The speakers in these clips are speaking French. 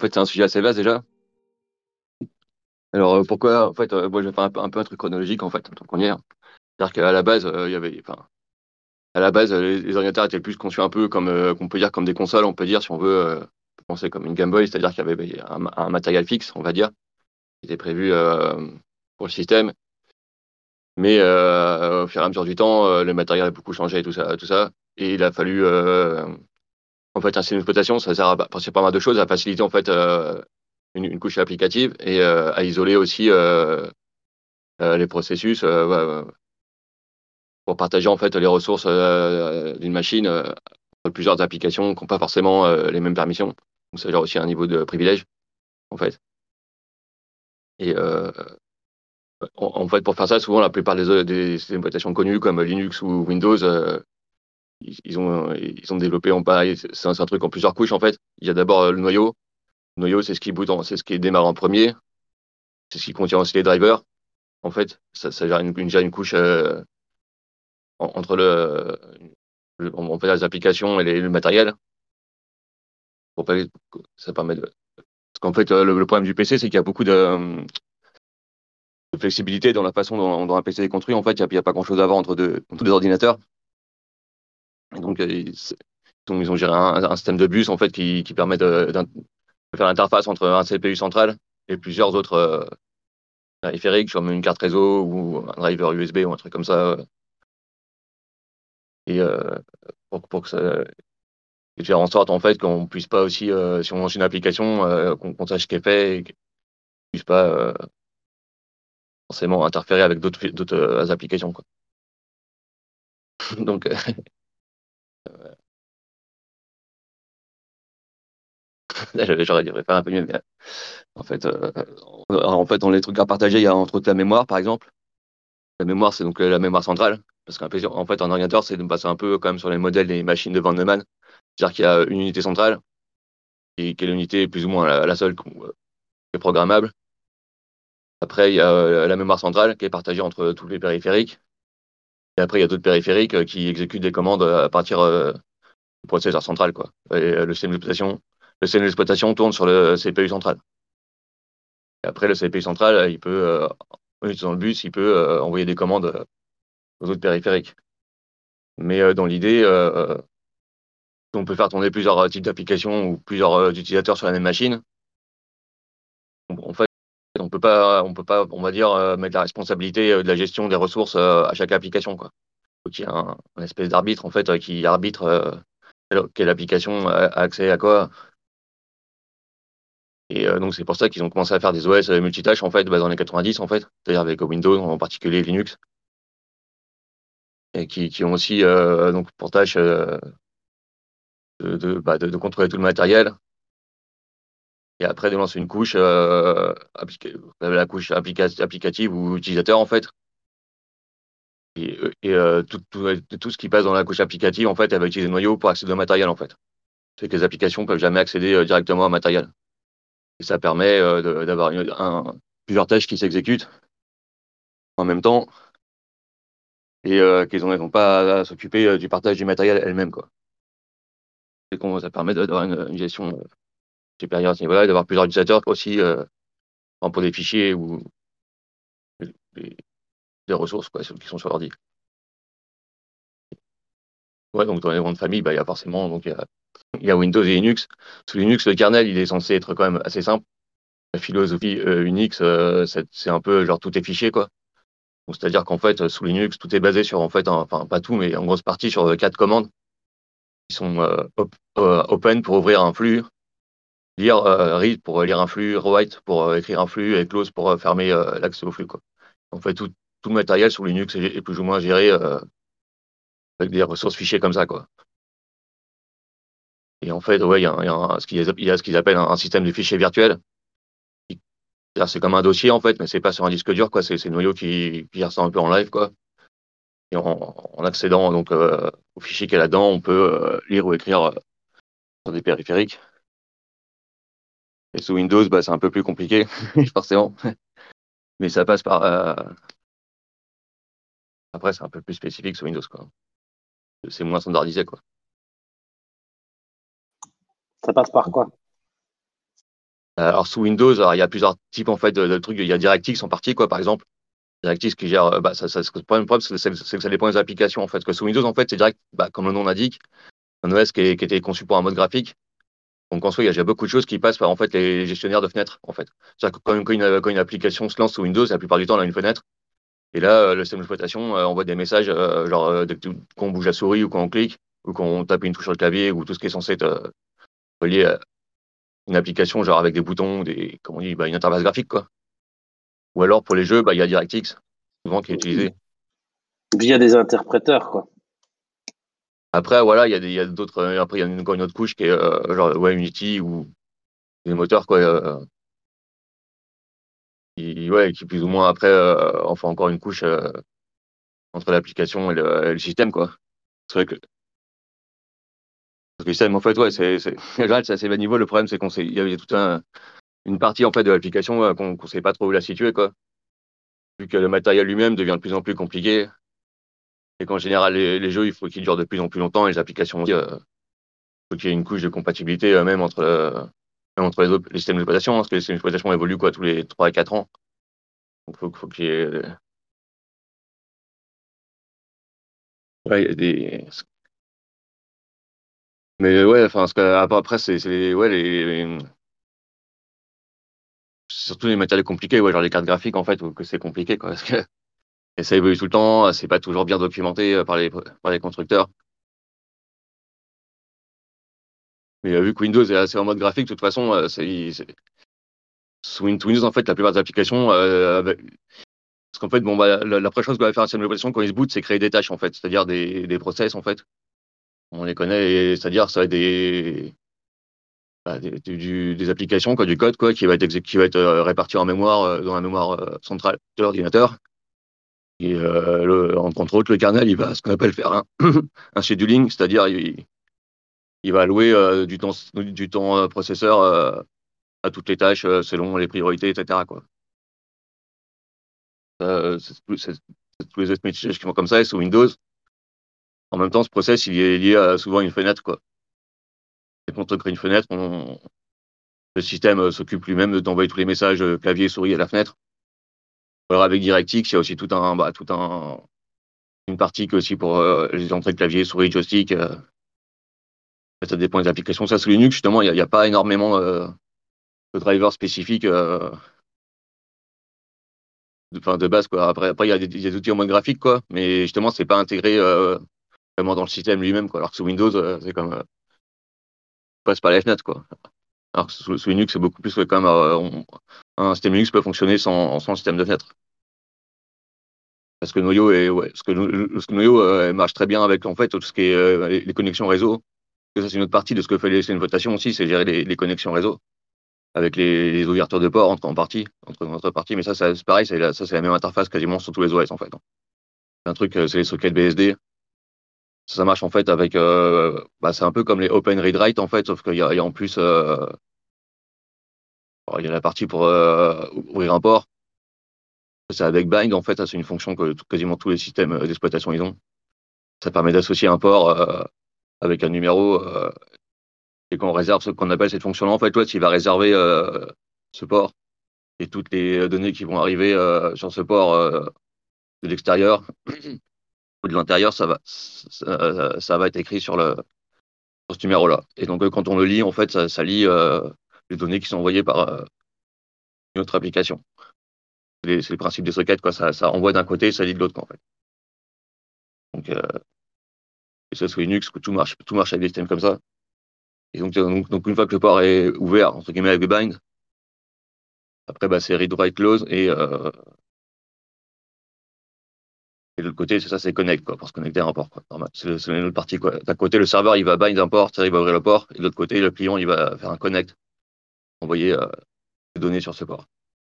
fait, c'est un sujet assez vaste déjà. Alors, pourquoi, en fait, moi, je vais faire un peu un truc chronologique, en fait, tant qu'on y est, hein. C'est-à-dire qu'à la base, il y avait, enfin, à la base, les ordinateurs étaient plus conçus un peu comme, qu'on peut dire comme des consoles, on peut dire, si on veut, penser comme une Game Boy, c'est-à-dire qu'il y avait un matériel fixe, on va dire, qui était prévu pour le système. Mais au fur et à mesure du temps, le matériel a beaucoup changé, tout ça, tout ça. Et il a fallu, en fait, un système d'exploitation, ça sert à, c'est pas mal de choses, à faciliter, en fait, une couche applicative et à isoler aussi les processus pour partager, en fait, les ressources d'une machine entre plusieurs applications qui n'ont pas forcément les mêmes permissions. Donc, ça gère aussi un niveau de privilège, en fait. Et en fait, pour faire ça, souvent, la plupart des systèmes d'exploitation connus comme Linux ou Windows, ils ont développé en pareil. C'est un truc en plusieurs couches, en fait. Il y a d'abord le noyau. Le noyau, c'est ce qui c'est ce qui démarre en premier. C'est ce qui contient aussi les drivers. En fait, ça gère gère une couche entre on fait les applications et le matériel. Pour pas, ça permet de. Parce qu'en fait, le problème du PC, c'est qu'il y a beaucoup de flexibilité dans la façon dont un PC est construit. En fait, il n'y a pas grand-chose à voir entre deux ordinateurs. Et donc, ils ont géré un système de bus en fait qui permet de faire l'interface entre un CPU central et plusieurs autres périphériques, comme une carte réseau ou un driver USB ou un truc comme ça. Et pour que ça et faire en sorte en fait qu'on puisse pas aussi, si on lance une application, qu'on sache ce qui est fait et qu'on puisse pas forcément interférer avec d'autres applications, quoi. Donc, là, j'aurais dû faire un peu mieux, mais en fait, dans les trucs à partager, il y a entre autres la mémoire, par exemple. La mémoire, c'est donc la mémoire centrale, parce qu'un PC, en fait, un ordinateur, c'est de passer un peu quand même sur les modèles des machines de Van Neumann. C'est-à-dire qu'il y a une unité centrale, qui est l'unité plus ou moins la seule qui est programmable. Après, il y a la mémoire centrale qui est partagée entre tous les périphériques. Et après, il y a d'autres périphériques qui exécutent des commandes à partir du processeur central, quoi. Et le système d'exploitation tourne sur le CPU central. Et après, le CPU central, il peut, en utilisant le bus, il peut envoyer des commandes aux autres périphériques. Mais dans l'idée, on peut faire tourner plusieurs types d'applications ou plusieurs utilisateurs sur la même machine. En fait, on peut pas, on va dire, mettre la responsabilité de la gestion des ressources à chaque application, quoi. Donc, il y a un espèce d'arbitre, en fait, qui arbitre quelle application a accès à quoi. Et donc, c'est pour ça qu'ils ont commencé à faire des OS multitâches, en fait, dans les 90, en fait, c'est-à-dire avec Windows, en particulier Linux, et qui ont aussi donc pour tâche de contrôler tout le matériel, et après de lancer une couche, la couche applicative ou utilisateur, en fait. Et tout ce qui passe dans la couche applicative, en fait, elle va utiliser le noyau pour accéder au matériel, en fait. C'est que les applications peuvent jamais accéder directement au matériel. Et ça permet d'avoir plusieurs tâches qui s'exécutent en même temps et qu'ils n'ont pas à s'occuper du partage du matériel elles-mêmes, quoi. Ça permet d'avoir une gestion supérieure à ce niveau-là et d'avoir plusieurs utilisateurs aussi pour des fichiers ou des, des ressources, quoi, qui sont sur l'ordi. Ouais, donc dans les grandes familles, il y a forcément donc, il y a Windows et Linux. Sous Linux, le kernel, il est censé être quand même assez simple. La philosophie Unix, c'est un peu genre tout est fichier, quoi. Donc, c'est-à-dire qu'en fait, sous Linux, tout est basé sur, en fait, enfin, pas tout, mais en grosse partie sur 4 commandes qui sont open pour ouvrir un flux, lire, read pour lire un flux, write pour écrire un flux, et close pour fermer l'accès au flux, quoi. En fait, tout le matériel sous Linux est plus ou moins géré avec des ressources fichiers comme ça, quoi. Et en fait, ouais, il y a ce qu'ils appellent un système de fichiers virtuel. C'est comme un dossier, en fait, mais c'est pas sur un disque dur, quoi. C'est le noyau qui gère ça un peu en live, quoi. Et en accédant donc au fichier qu'il y a là-dedans, on peut lire ou écrire sur des périphériques. Et sous Windows, c'est un peu plus compliqué, forcément. Mais ça passe par. Après, c'est un peu plus spécifique sous Windows, quoi. C'est moins standardisé, quoi. Ça passe par quoi? Alors sous Windows, alors, il y a plusieurs types en fait de trucs. Il y a DirectX en partie, quoi, par exemple. DirectX qui gère, le problème, c'est que ça dépend des applications en fait. Que sous Windows, en fait, c'est direct, comme le nom l'indique, un OS qui était conçu pour un mode graphique. Donc en soi, il y a déjà beaucoup de choses qui passent par en fait les gestionnaires de fenêtres en fait. C'est-à-dire que quand une application se lance sous Windows, la plupart du temps, elle a une fenêtre. Et là, le système d'exploitation envoie des messages, genre quand on bouge la souris ou quand on clique ou quand on tape une touche sur le clavier ou tout ce qui est censé être relié à une application, genre avec des boutons, comment on dit, une interface graphique quoi. Ou alors pour les jeux, il y a DirectX souvent qui est utilisé. Via des interpréteurs, quoi. Après, voilà, il y a d'autres. Après, il y a encore une autre couche qui est genre ouais, Unity ou des moteurs quoi, qui plus ou moins après en font encore une couche entre l'application et le système quoi. C'est vrai que parce que le système en fait ouais, en général, c'est assez bas niveau. Le problème c'est il y a toute une partie en fait de l'application qu'on sait pas trop où la situer quoi. Vu que le matériel lui-même devient de plus en plus compliqué et qu'en général les jeux il faut qu'ils durent de plus en plus longtemps et les applications aussi, faut qu'il y ait une couche de compatibilité même entre les systèmes d'exploitation, hein, parce que les systèmes d'exploitation évoluent quoi tous les 3 et 4 ans. Donc faut qu'il y ait ouais, il y a des mais ouais, enfin après ouais surtout les matériels compliqués, ouais, genre les cartes graphiques en fait, où que c'est compliqué quoi, parce que et ça évolue tout le temps, c'est pas toujours bien documenté par les constructeurs. Mais vu que Windows est assez en mode graphique, de toute façon, sous Windows, en fait, la plupart des applications, parce qu'en fait, bon, la première chose que va faire un système d'exploitation quand il se boot, c'est créer des tâches, en fait, c'est-à-dire des process, en fait. On les connaît, c'est-à-dire ça va être des applications, quoi, du code, quoi, qui va être réparti en mémoire, dans la mémoire centrale de l'ordinateur. Et entre autres, le kernel, il va ce qu'on appelle faire un scheduling, c'est-à-dire il va allouer du temps processeur à toutes les tâches selon les priorités, etc., quoi. C'est tous les autres métiers qui font comme ça, et sous Windows, en même temps, ce process, il est lié à souvent une fenêtre, quoi. Et quand on crée une fenêtre, le système s'occupe lui-même d'envoyer tous les messages clavier, souris à la fenêtre. Alors avec DirectX, il y a aussi une partie que aussi pour les entrées de clavier, souris, joystick. Ça dépend des applications. Ça, sous Linux, justement, il y a pas énormément de drivers spécifiques de base, quoi. Après il y a des outils en mode graphique, quoi, mais justement, c'est pas intégré vraiment dans le système lui-même, quoi. Alors que sous Windows, c'est comme passe par les fenêtres, quoi. Alors que sous Linux, c'est beaucoup plus quand même, un système Linux peut fonctionner sans système de fenêtre. Parce que Noyo marche très bien avec en fait tout ce qui est les connexions réseau. Ça, c'est une autre partie de ce que fait les systèmes de votation aussi, c'est gérer les connexions réseau avec les ouvertures de ports entre parties. Mais ça, c'est pareil, ça, c'est la même interface quasiment sur tous les OS en fait. C'est un truc, c'est les sockets BSD. Ça marche en fait avec, c'est un peu comme les Open Read Write en fait, sauf il y a en plus, il y a la partie pour ouvrir un port. C'est avec bind en fait, ça c'est une fonction que quasiment tous les systèmes d'exploitation ils ont. Ça permet d'associer un port avec un numéro et quand on réserve ce qu'on appelle cette fonction-là, en fait, toi, tu vas réserver ce port et toutes les données qui vont arriver sur ce port de l'extérieur ou de l'intérieur, ça va être écrit sur ce numéro-là. Et donc, quand on le lit, en fait, ça lit les données qui sont envoyées par une autre application. C'est le principe des sockets, quoi. Ça envoie d'un côté, ça lit de l'autre, quoi, en fait. Donc, et ça, sous Linux, que tout marche avec des systèmes comme ça. Et donc, une fois que le port est ouvert, entre guillemets, avec le bind, après, c'est read, write, close et de l'autre côté, c'est ça, c'est connect, quoi, pour se connecter à un port, quoi. Normal. C'est une autre partie, quoi. D'un côté, le serveur, il va bind un port, c'est-à-dire il va ouvrir le port, et de l'autre côté, le client, il va faire un connect, envoyer des données sur ce port.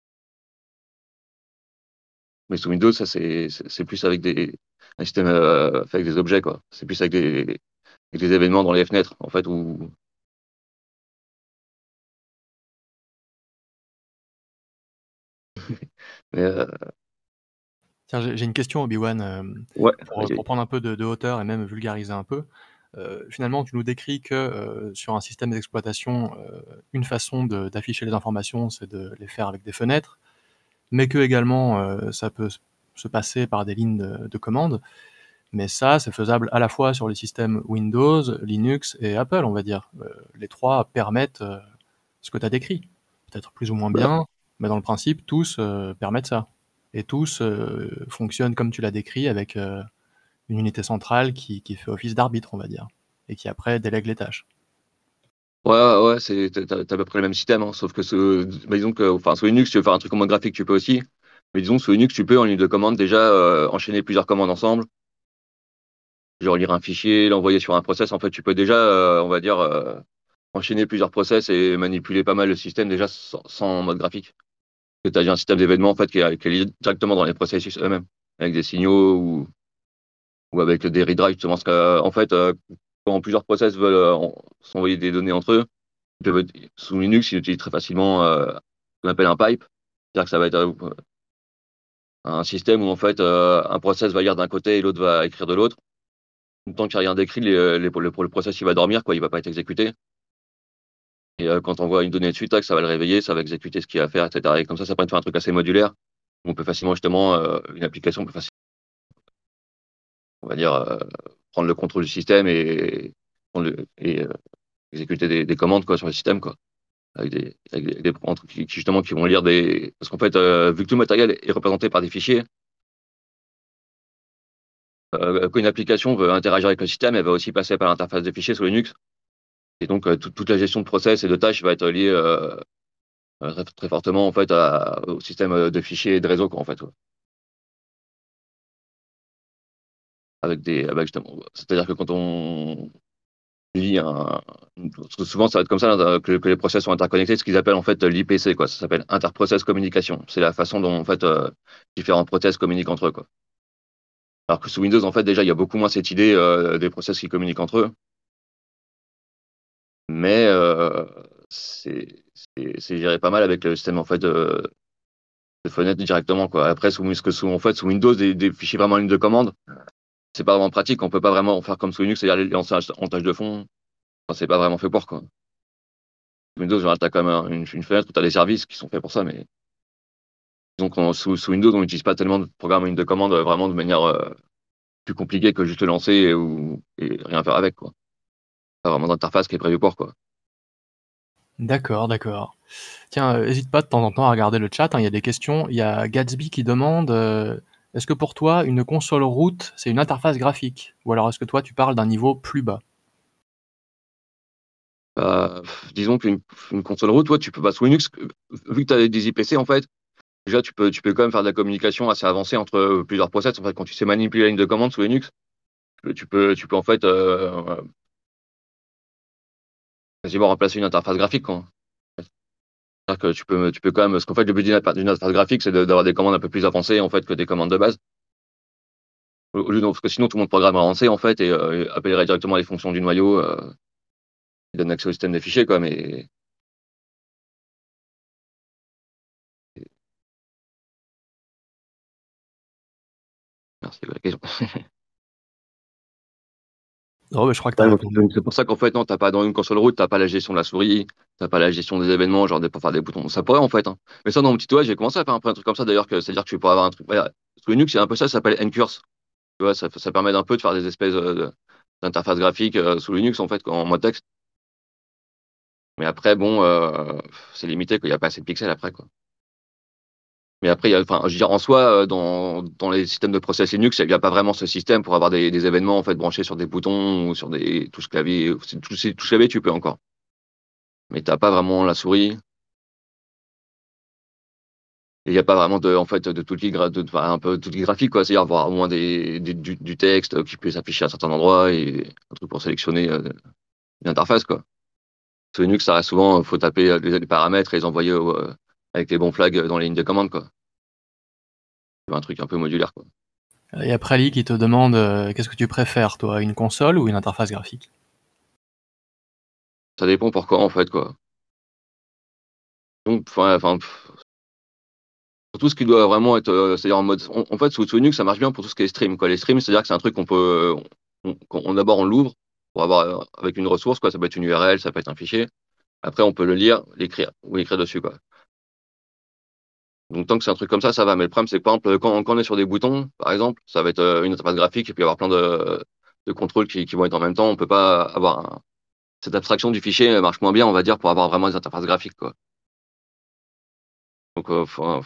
Mais sous Windows, ça, c'est plus avec un système fait avec des objets, quoi. C'est plus avec des événements dans les fenêtres, en fait, où. Mais, Tiens, j'ai une question, Obi-Wan, ouais, pour vas-y. prendre un peu de hauteur et même vulgariser un peu. Finalement, tu nous décris que sur un système d'exploitation, une façon d'afficher les informations, c'est de les faire avec des fenêtres, mais que également ça peut se passer par des lignes de commande. Mais ça, c'est faisable à la fois sur les systèmes Windows, Linux et Apple, on va dire. Les trois permettent ce que tu as décrit. Peut-être plus ou moins Voilà. bien, mais dans le principe, tous permettent ça. Et tous fonctionnent comme tu l'as décrit, avec une unité centrale qui fait office d'arbitre, on va dire, et qui après délègue les tâches. Ouais, t'as à peu près le même système, hein, sauf que disons que, enfin, sous Linux, tu veux faire un truc en mode graphique, tu peux aussi. Mais disons, sous Linux, tu peux, en ligne de commande, déjà enchaîner plusieurs commandes ensemble, genre lire un fichier, l'envoyer sur un process. En fait, tu peux déjà, on va dire, enchaîner plusieurs process et manipuler pas mal le système déjà sans mode graphique. Tu as déjà un système d'événements en fait qui est lié directement dans les processus eux-mêmes, avec des signaux ou avec des read write, justement. Parce que, en fait, quand plusieurs process veulent s'envoyer des données entre eux, sous Linux, ils utilisent très facilement ce qu'on appelle un pipe. C'est-à-dire que ça va être un système où en fait un process va lire d'un côté et l'autre va écrire de l'autre. Tant qu'il n'y a rien d'écrit, le process il va dormir, quoi, il va pas être exécuté. Et quand on voit une donnée dessus, tac, ça va le réveiller, ça va exécuter ce qu'il a à faire, etc. Et comme ça permet de faire un truc assez modulaire. On peut facilement, justement, une application peut facilement, on va dire, prendre le contrôle du système et exécuter des commandes quoi, sur le système, quoi. Avec des programmes justement, qui vont lire des. Parce qu'en fait, vu que tout le matériel est représenté par des fichiers, quand une application veut interagir avec le système, elle va aussi passer par l'interface des fichiers sous Linux. Et donc, toute la gestion de process et de tâches va être liée très fortement en fait, au système de fichiers et de réseau, quoi, en fait. Ouais. Justement, c'est-à-dire que quand on lit parce que souvent ça va être comme ça que les process sont interconnectés, ce qu'ils appellent en fait l'IPC, quoi. Ça s'appelle interprocess communication. C'est la façon dont en fait différents process communiquent entre eux, quoi. Alors que sous Windows, en fait, déjà, il y a beaucoup moins cette idée des process qui communiquent entre eux. Mais c'est géré pas mal avec le système en fait de fenêtre directement, quoi. Après, en fait, sous Windows, des fichiers vraiment en ligne de commande, c'est pas vraiment pratique. On peut pas vraiment en faire comme sous Linux, c'est-à-dire les lancer en tâche de fond. Enfin, c'est pas vraiment fait pour, quoi. Windows, genre, t'as quand même une fenêtre où t'as des services qui sont faits pour ça, mais donc sous Windows, on n'utilise pas tellement de programmes en ligne de commande vraiment de manière plus compliquée que juste le lancer et rien faire avec, quoi. Pas vraiment d'interface qui est prévue pour, quoi. D'accord, d'accord. Tiens, hésite pas de temps en temps à regarder le chat, hein, il y a des questions. Il y a Gatsby qui demande est-ce que pour toi, une console root, c'est une interface graphique? Ou alors est-ce que toi, tu parles d'un niveau plus bas? Disons qu'une console root, toi, tu peux pas sous Linux, vu que tu as des IPC, en fait, déjà, tu peux quand même faire de la communication assez avancée entre plusieurs process. En fait, quand tu sais manipuler la ligne de commande sous Linux, tu peux en fait quasiment remplacer une interface graphique, quoi. C'est-à-dire que tu peux quand même, parce qu'en fait, le but d'une interface graphique, c'est d'avoir des commandes un peu plus avancées, en fait, que des commandes de base. Parce que sinon, tout le monde programme avancé, en fait, et appellerait directement les fonctions du noyau, qui donnent accès au système des fichiers, quoi. Mais merci de la question. Oh, je crois que tu as Ouais, répondu. donc c'est pour ça qu'en fait, non, t'as pas dans une console root, t'as pas la gestion de la souris, t'as pas la gestion des événements, genre pour faire des boutons. Ça pourrait en fait, hein. Mais ça, dans mon petit OS, j'ai commencé à faire un peu un truc comme ça d'ailleurs, c'est-à-dire que tu pourrais avoir un truc. Voilà. Sous Linux, c'est un peu ça, ça s'appelle Ncurse. Tu vois, ça permet d'un peu de faire des espèces d'interfaces graphiques sous Linux en fait, en mode texte. Mais après, bon, c'est limité, quoi. Il n'y a pas assez de pixels après, quoi. Mais après, enfin, je veux dire, en soi, dans les systèmes de process Linux, il n'y a pas vraiment ce système pour avoir des événements en fait branchés sur des boutons ou sur des touches clavier. Ces touches clavier, tu peux encore. Mais t'as pas vraiment la souris. Et il n'y a pas vraiment en fait, de tout enfin, un peu tout graphique, quoi. C'est-à-dire avoir au moins du texte qui peut s'afficher à certains endroits et un truc pour sélectionner une interface, quoi. Sur Linux, ça reste souvent, faut taper les paramètres et les envoyer avec les bons flags dans les lignes de commande, quoi. C'est un truc un peu modulaire, quoi. Il y a Prali qui te demande qu'est-ce que tu préfères, toi, une console ou une interface graphique? Ça dépend pourquoi, en fait, quoi. Donc, enfin, pour tout ce qui doit vraiment être, c'est-à-dire en mode, en fait, sous Linux, ça marche bien pour tout ce qui est stream, quoi. Les streams, c'est-à-dire que c'est un truc qu'on peut, d'abord, on l'ouvre. pour avoir avec une ressource, quoi. Ça peut être une URL, ça peut être un fichier. Après, on peut le lire, l'écrire ou écrire dessus, quoi. Donc tant que c'est un truc comme ça va. Mais le problème, c'est que par exemple, quand on est sur des boutons, par exemple, ça va être une interface graphique et puis il y avoir plein de contrôles qui vont être en même temps. On peut pas avoir cette abstraction du fichier marche moins bien, on va dire, pour avoir vraiment des interfaces graphiques, quoi. Donc,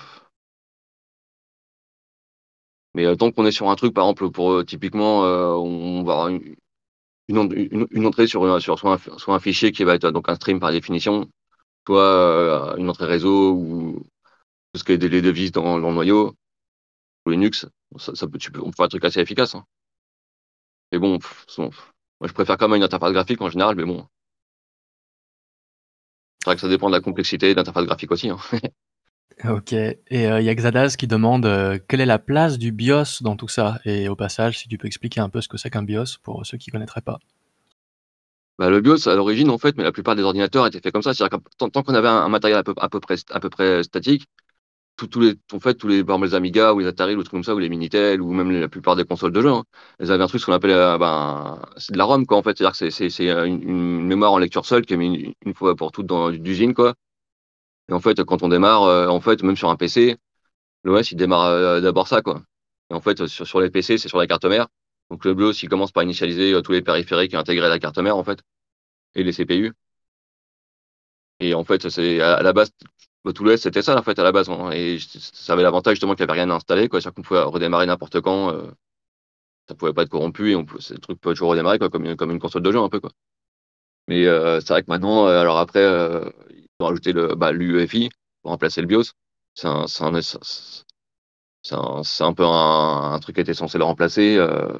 mais tant qu'on est sur un truc, par exemple, pour typiquement, on va avoir une entrée sur soit un fichier qui va être donc un stream par définition, soit une entrée réseau ou tout ce qui est les devises dans le noyau, ou Linux, on peut faire un truc assez efficace, hein. Mais bon, moi je préfère quand même une interface graphique en général, mais bon, c'est vrai que ça dépend de la complexité de l'interface graphique aussi, hein. OK, et il y a Xadas qui demande, quelle est la place du BIOS dans tout ça? Et au passage, si tu peux expliquer un peu ce que c'est qu'un BIOS pour ceux qui connaîtraient pas. Bah, le BIOS, à l'origine, en fait, mais la plupart des ordinateurs étaient faits comme ça. C'est-à-dire que tant qu'on avait un matériel à peu près statique, tous les, par exemple, les Amiga ou les Atari ou des trucs comme ça, ou les Minitel, ou même la plupart des consoles de jeux, hein, elles avaient un truc ce qu'on appelle, c'est de la ROM, quoi, en fait. C'est-à-dire que c'est une mémoire en lecture seule qui est mise une fois pour toutes dans d'usine, quoi. Et en fait, quand on démarre, en fait, même sur un PC, l'OS, il démarre d'abord ça, quoi. Et en fait, sur les PC, c'est sur la carte mère. Donc le BIOS, il commence par initialiser tous les périphériques et intégrer la carte mère, en fait, et les CPU. Et en fait, c'est à la base, tout l'OS, c'était ça, en fait, à la base, hein. Et ça avait l'avantage, justement, qu'il n'y avait rien à installer, quoi. C'est-à-dire qu'on pouvait redémarrer n'importe quand, ça pouvait pas être corrompu, et le truc peut toujours redémarrer, quoi, comme une console de jeu, un peu, quoi. Mais c'est vrai que maintenant, alors après, ils ont rajouté l'UEFI pour remplacer le BIOS. C'est un peu un truc qui était censé le remplacer.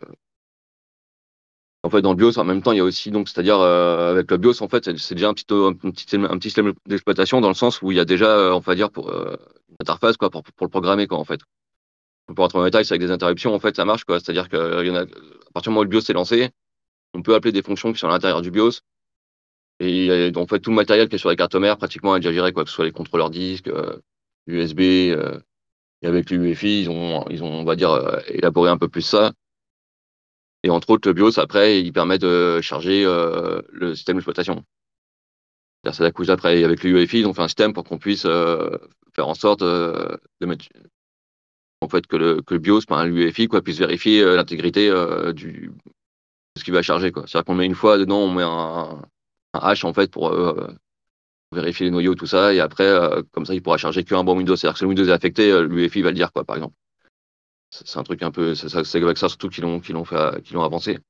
En fait, dans le BIOS, en même temps, il y a aussi, donc, c'est-à-dire, avec le BIOS, en fait, c'est déjà un petit système d'exploitation dans le sens où il y a déjà, on va dire, une interface, quoi, pour le programmer, quoi, en fait. Pour rentrer en détail, c'est avec des interruptions, en fait, ça marche, quoi. C'est-à-dire que à partir du moment où le BIOS est lancé, on peut appeler des fonctions qui sont à l'intérieur du BIOS. Et en fait, tout le matériel qui est sur les cartes mères, pratiquement, est déjà géré, quoi, que ce soit les contrôleurs disques, USB, et avec l'UEFI, ils ont, on va dire, élaboré un peu plus ça. Et entre autres, le BIOS, après, il permet de charger le système d'exploitation. C'est la couche d'après. Et avec le UEFI, ils ont fait un système pour qu'on puisse faire en sorte de mettre, en fait, que le BIOS, l'UEFI, quoi, puisse vérifier l'intégrité de ce qu'il va charger, quoi. C'est-à-dire qu'on met une fois dedans, on met un hash, en fait, pour vérifier les noyaux, tout ça. Et après, comme ça, il pourra charger qu'un bon Windows. C'est-à-dire que si le Windows est affecté, l'UEFI va le dire, quoi, par exemple. C'est un truc un peu, c'est avec ça surtout qu'ils l'ont avancé.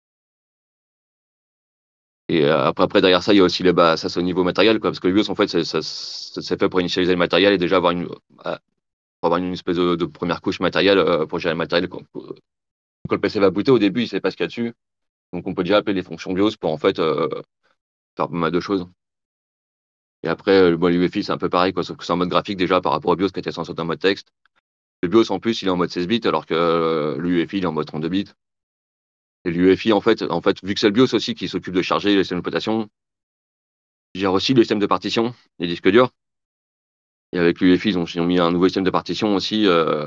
Et après, derrière ça, il y a aussi ça c'est au niveau matériel, quoi, parce que le BIOS, en fait, c'est fait pour initialiser le matériel et déjà pour avoir une espèce de première couche matérielle pour gérer le matériel. Quand le PC va booter, au début, il sait pas ce qu'il y a dessus. Donc, on peut déjà appeler les fonctions BIOS pour, en fait, faire pas mal de choses. Et après, l'UEFI, c'est un peu pareil, quoi, sauf que c'est en mode graphique déjà par rapport au BIOS qui était censé être en mode texte. Le BIOS, en plus, il est en mode 16 bits, alors que l'UEFI, il est en mode 32 bits. Et l'UEFI, en fait, vu que c'est le BIOS aussi qui s'occupe de charger les systèmes d'exploitation, il gère aussi le système de partition, les disques durs. Et avec l'UEFI, ils ont mis un nouveau système de partition aussi.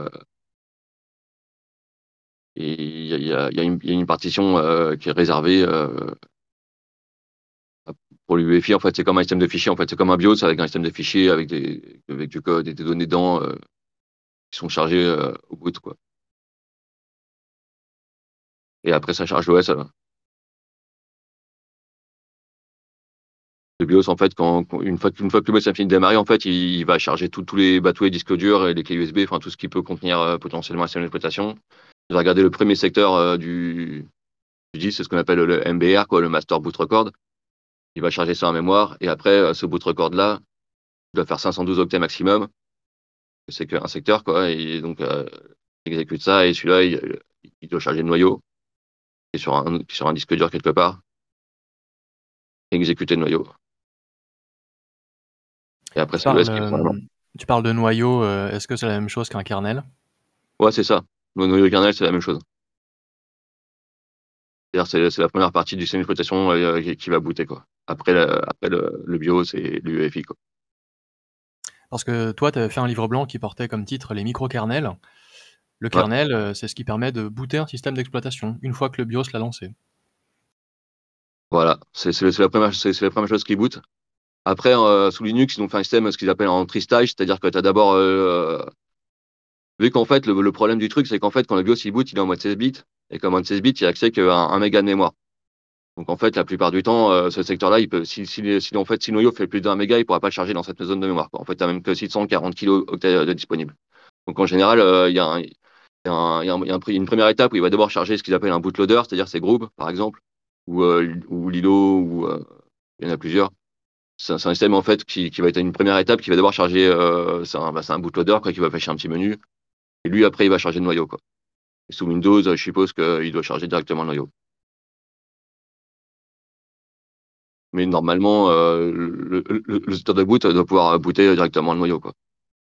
Et il y a une partition qui est réservée pour l'UEFI. En fait, c'est comme un système de fichiers. En fait, c'est comme un BIOS avec un système de fichiers avec du code et des données dedans qui sont chargées au boot, quoi. Et après, ça charge l'OS. Le BIOS, en fait, une fois que le BIOS a fini de démarrer, en fait, il va charger tous tous les disques durs et les clés USB, enfin tout ce qui peut contenir potentiellement un système d'exploitation. Il va regarder le premier secteur du disque, c'est ce qu'on appelle le MBR, quoi, le Master Boot Record. Il va charger ça en mémoire et après, ce boot record-là, il doit faire 512 octets maximum. C'est qu'un secteur, quoi. Et donc, il exécute ça et celui-là, il doit charger le noyau qui est sur un disque dur quelque part et exécuter le noyau. Et après, Tu c'est l'OS parles, qui prend la main. tu parles de noyau, est-ce que c'est la même chose qu'un kernel? Ouais, c'est ça. Le noyau kernel, c'est la même chose. C'est-à-dire, c'est la première partie du système d'exploitation qui va booter, quoi. Après le BIOS et l'UEFI, quoi. Parce que toi, tu avais fait un livre blanc qui portait comme titre les microkernels. Le Ouais. kernel, c'est ce qui permet de booter un système d'exploitation, une fois que le BIOS l'a lancé. Voilà, c'est la première chose qui boot. Après, sous Linux, ils ont fait un système, ce qu'ils appellent en tri-stage, c'est-à-dire que tu as d'abord, vu qu'en fait, le problème du truc, c'est qu'en fait, quand le BIOS il boot, il est en mode 16 bits, et comme en 16 bits, il a accès qu'à 1 méga de mémoire. Donc en fait, la plupart du temps, ce secteur-là, il peut, en fait, si le noyau fait plus d'un méga, il pourra pas le charger dans cette zone de mémoire, quoi. En fait, tu même que 640 kilooctets de disponibles. Donc en général, il y a une première étape où il va devoir charger ce qu'ils appellent un bootloader, c'est-à-dire ses groupes, par exemple, ou Lilo, il y en a plusieurs. C'est un système en fait qui va être une première étape qui va devoir charger. C'est un bootloader quoi, qui va afficher un petit menu. Et lui après il va charger le noyau quoi. Et sous Windows, je suppose qu'il doit charger directement le noyau. Mais normalement, le secteur de boot doit pouvoir booter directement le noyau quoi.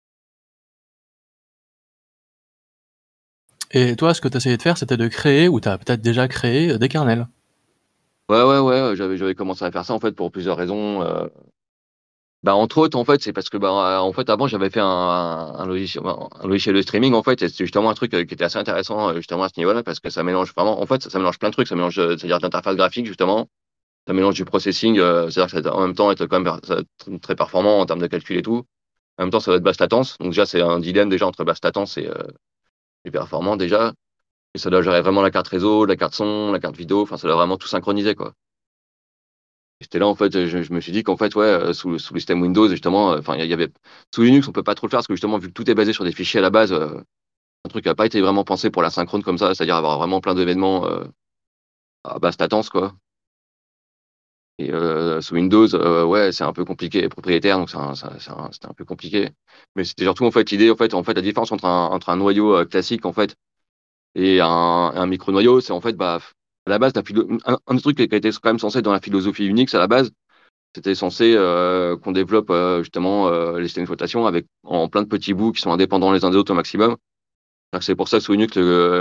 Et toi, ce que tu essayais de faire, c'était de créer, ou tu as peut-être déjà créé, des kernels. Ouais ouais ouais, j'avais commencé à faire ça en fait pour plusieurs raisons. Bah, entre autres, en fait, c'est parce que en fait, avant, j'avais fait un logiciel de streaming, en fait, et c'était justement un truc qui était assez intéressant, justement, à ce niveau-là, parce que ça mélange vraiment, en fait, ça mélange plein de trucs, ça mélange, c'est-à-dire l'interface graphique, justement, ça mélange du processing, c'est-à-dire que ça va en même temps être quand même très performant en termes de calcul et tout. En même temps, ça va être basse latence, donc déjà, c'est un dilemme déjà entre basse latence et performant déjà. Et ça doit gérer vraiment la carte réseau, la carte son, la carte vidéo, enfin, ça doit vraiment tout synchroniser, quoi. Et c'était là, en fait, je me suis dit qu'en fait, ouais, sous le système Windows, justement, enfin, il y avait, sous Linux, on peut pas trop le faire parce que justement, vu que tout est basé sur des fichiers à la base, un truc qui n'a pas été vraiment pensé pour la synchrone comme ça, c'est-à-dire avoir vraiment plein d'événements à basse latence, quoi. Et sous Windows, ouais, c'est un peu compliqué, propriétaire, donc c'était un peu compliqué. Mais c'était surtout, en fait, l'idée, en fait, la différence entre un noyau classique, en fait, et un micro-noyau, c'est en fait, bah, à la base, un des trucs qui était quand même censé être dans la philosophie Unix à la base, c'était censé qu'on développe justement les systèmes d'exploitation avec en plein de petits bouts qui sont indépendants les uns des autres au maximum. C'est pour ça que sous Linux,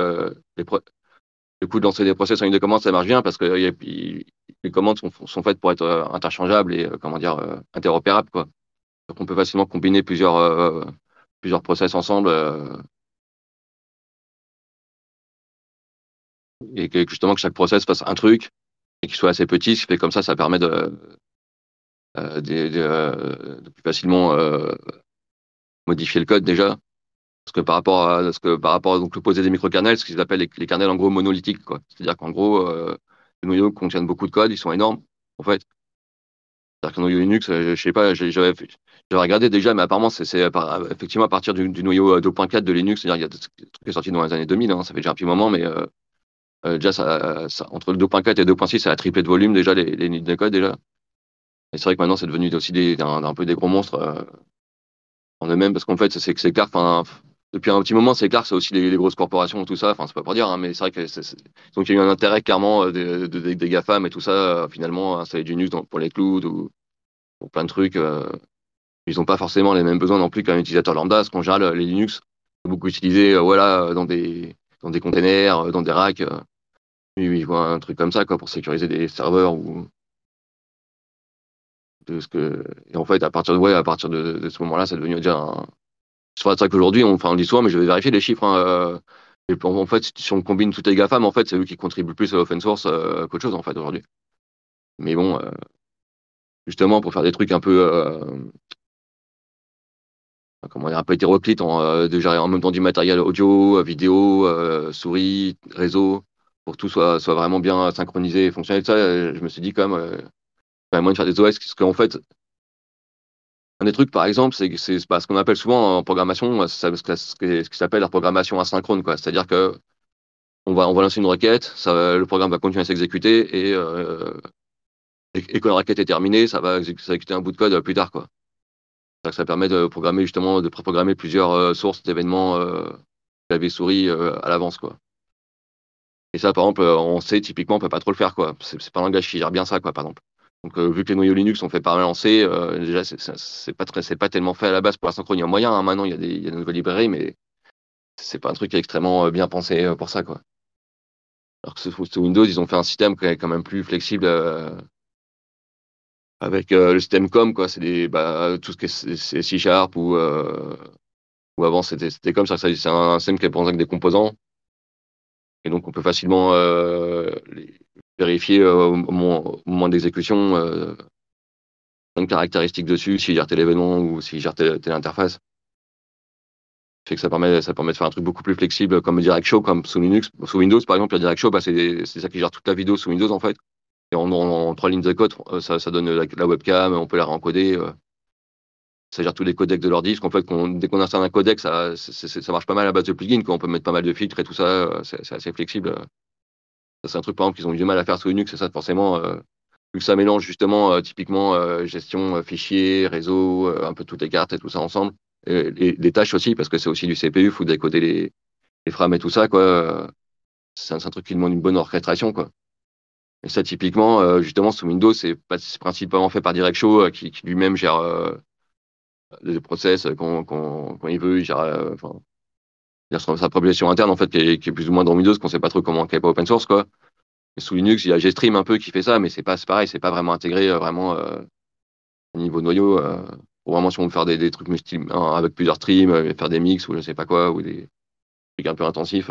le coup de lancer des process en ligne de commande, ça marche bien parce que les commandes sont faites pour être interchangeables et comment dire interopérables quoi. Donc on peut facilement combiner plusieurs process ensemble et que justement que chaque process fasse un truc et qu'il soit assez petit, ce qui fait comme ça permet de plus facilement modifier le code déjà. Parce que par rapport à donc, le poser des microkernels, ce qu'ils appellent les kernels en gros monolithiques, quoi. C'est-à-dire qu'en gros, les noyaux contiennent beaucoup de code, ils sont énormes, en fait. C'est-à-dire qu'un noyau Linux, je sais pas, j'avais regardé déjà, mais apparemment, effectivement à partir du noyau 2.4 de Linux, c'est-à-dire il y a des trucs qui sont sortis dans les années 2000, hein, ça fait déjà un petit moment, mais déjà, entre le 2.4 et 2.6, ça a triplé de volume déjà, les lignes de code déjà. Et c'est vrai que maintenant, c'est devenu aussi un peu des gros monstres. En eux-mêmes, parce qu'en fait, c'est clair, enfin, depuis un petit moment, c'est clair que c'est aussi les grosses corporations, tout ça, enfin, c'est pas pour dire, hein, mais c'est vrai que donc il y a eu un intérêt clairement des GAFAM et tout ça, finalement, à installer du Linux pour les clouds ou pour plein de trucs. Ils n'ont pas forcément les mêmes besoins non plus qu'un utilisateur lambda, parce qu'en général, les Linux sont beaucoup utilisés voilà, dans des containers, dans des racks. Ils voient un truc comme ça, quoi, pour sécuriser des serveurs ou de ce que. Et en fait, à partir de ce moment-là, c'est devenu déjà c'est vrai qu'aujourd'hui, on le dit souvent, mais je vais vérifier les chiffres, hein, et en fait, si on combine toutes les GAFAM, en fait, c'est eux qui contribuent plus à l'open source qu'autre chose, en fait, aujourd'hui. Mais bon, justement, pour faire des trucs un peu, comment dire, un peu hétéroclites, de gérer en même temps du matériel audio, vidéo, souris, réseau, pour que tout soit vraiment bien synchronisé et fonctionnel, ça, je me suis dit quand même, il y a moyen de faire des OS, parce qu'en fait, un des trucs, par exemple, c'est ce qu'on appelle souvent en programmation, ce qui s'appelle la programmation asynchrone, quoi. C'est-à-dire que on va lancer une requête, le programme va continuer à s'exécuter et quand la requête est terminée, ça va exécuter un bout de code plus tard, quoi. C'est-à-dire que ça permet de programmer justement, de préprogrammer plusieurs sources d'événements clavier souris à l'avance, quoi. Et ça, par exemple, on sait typiquement, on peut pas trop le faire, quoi. C'est pas un langage qui gère bien ça, quoi, par exemple. Donc, vu que les noyaux Linux sont faits par lancer, déjà, c'est pas tellement fait à la base pour la synchronie. Il y a moyen, hein, maintenant, il y a de nouvelles librairies, mais c'est pas un truc qui est extrêmement bien pensé pour ça, quoi. Alors que sous Windows, ils ont fait un système qui est quand même plus flexible avec le système COM, quoi. Tout ce qui c'est C# ou avant, c'était comme ça. C'est un système qui est pensé avec des composants. Et donc, on peut facilement vérifier au moment d'exécution une caractéristique dessus, s'il gère tel événement ou s'il gère telle interface. Fait que ça permet de faire un truc beaucoup plus flexible comme DirectShow, comme sous Linux. Sous Windows, par exemple, il y a DirectShow, c'est ça qui gère toute la vidéo sous Windows, en fait. Et en 3 lignes de code, ça donne la webcam, on peut la rencoder. Ça gère tous les codecs de l'ordi. Parce qu'en fait, dès qu'on installe un codec, ça marche pas mal à base de plugins, quoi. On peut mettre pas mal de filtres et tout ça. C'est assez flexible. Ça, c'est un truc, par exemple, qu'ils ont eu du mal à faire sous Linux, c'est ça, forcément. Vu que ça mélange justement, typiquement, gestion fichiers, réseau, un peu toutes les cartes et tout ça ensemble. Et les tâches aussi, parce que c'est aussi du CPU, il faut décoder les frames et tout ça, quoi. C'est un truc qui demande une bonne orchestration, quoi. Et ça, typiquement, justement, sous Windows, c'est principalement fait par DirectShow, qui lui-même gère les process quand il veut, il gère, enfin, il gère sa propre gestion interne, en fait, qui est plus ou moins dans Windows, qu'on sait pas trop comment, qui est pas open source, quoi. Et sous Linux, il y a GStream un peu qui fait ça, mais c'est pareil, c'est pas vraiment intégré, vraiment, au niveau noyau, pour vraiment, si on veut faire des trucs avec plusieurs streams, faire des mix ou je sais pas quoi, ou des trucs un peu intensifs.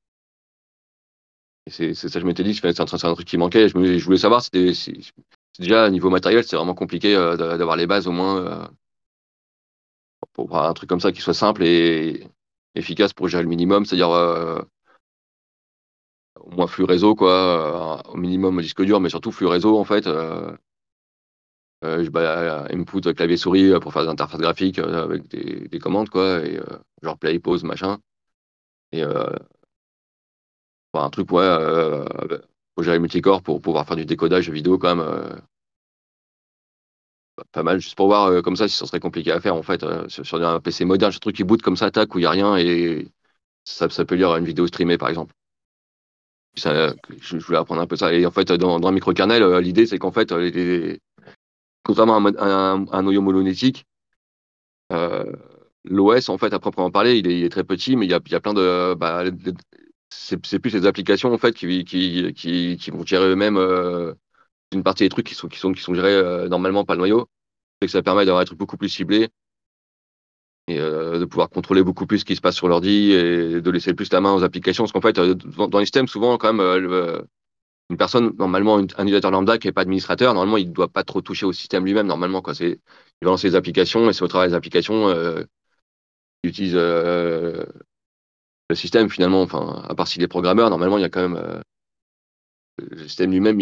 Et c'est ça que je m'étais dit, c'est un truc qui manquait. Je voulais savoir, déjà, niveau matériel, c'est vraiment compliqué d'avoir les bases au moins pour avoir un truc comme ça qui soit simple et efficace pour gérer le minimum, c'est-à-dire au moins flux réseau, quoi, au minimum disque dur, mais surtout flux réseau, en fait. Input clavier-souris pour faire des interfaces graphiques avec des commandes, quoi, et genre play, pause, machin. Et un truc, ouais, faut gérer le multicore pour pouvoir faire du décodage vidéo quand même. Pas mal, juste pour voir comme ça si ça serait compliqué à faire en fait sur un PC moderne, ce truc qui boot comme ça, tac, où il n'y a rien et ça peut lire une vidéo streamée par exemple. Je voulais apprendre un peu ça. Et en fait, dans un microkernel, l'idée c'est qu'en fait, contrairement à un noyau monolithique, euh, l'OS en fait à proprement parler, il est très petit, mais il y a plein de. C'est plus les applications en fait qui vont gérer eux-mêmes une partie des trucs qui sont gérés normalement par le noyau. Et que ça permet d'avoir des trucs beaucoup plus ciblés et de pouvoir contrôler beaucoup plus ce qui se passe sur l'ordi et de laisser plus la main aux applications. Parce qu'en fait, dans les systèmes, souvent, quand même, une personne, normalement, un utilisateur lambda qui n'est pas administrateur, normalement, il ne doit pas trop toucher au système lui-même, normalement, quoi. Il va lancer les applications et c'est au travers des applications qu'il utilise le système, finalement. Enfin, à part s'il est programmeur, normalement, il y a quand même le système lui-même,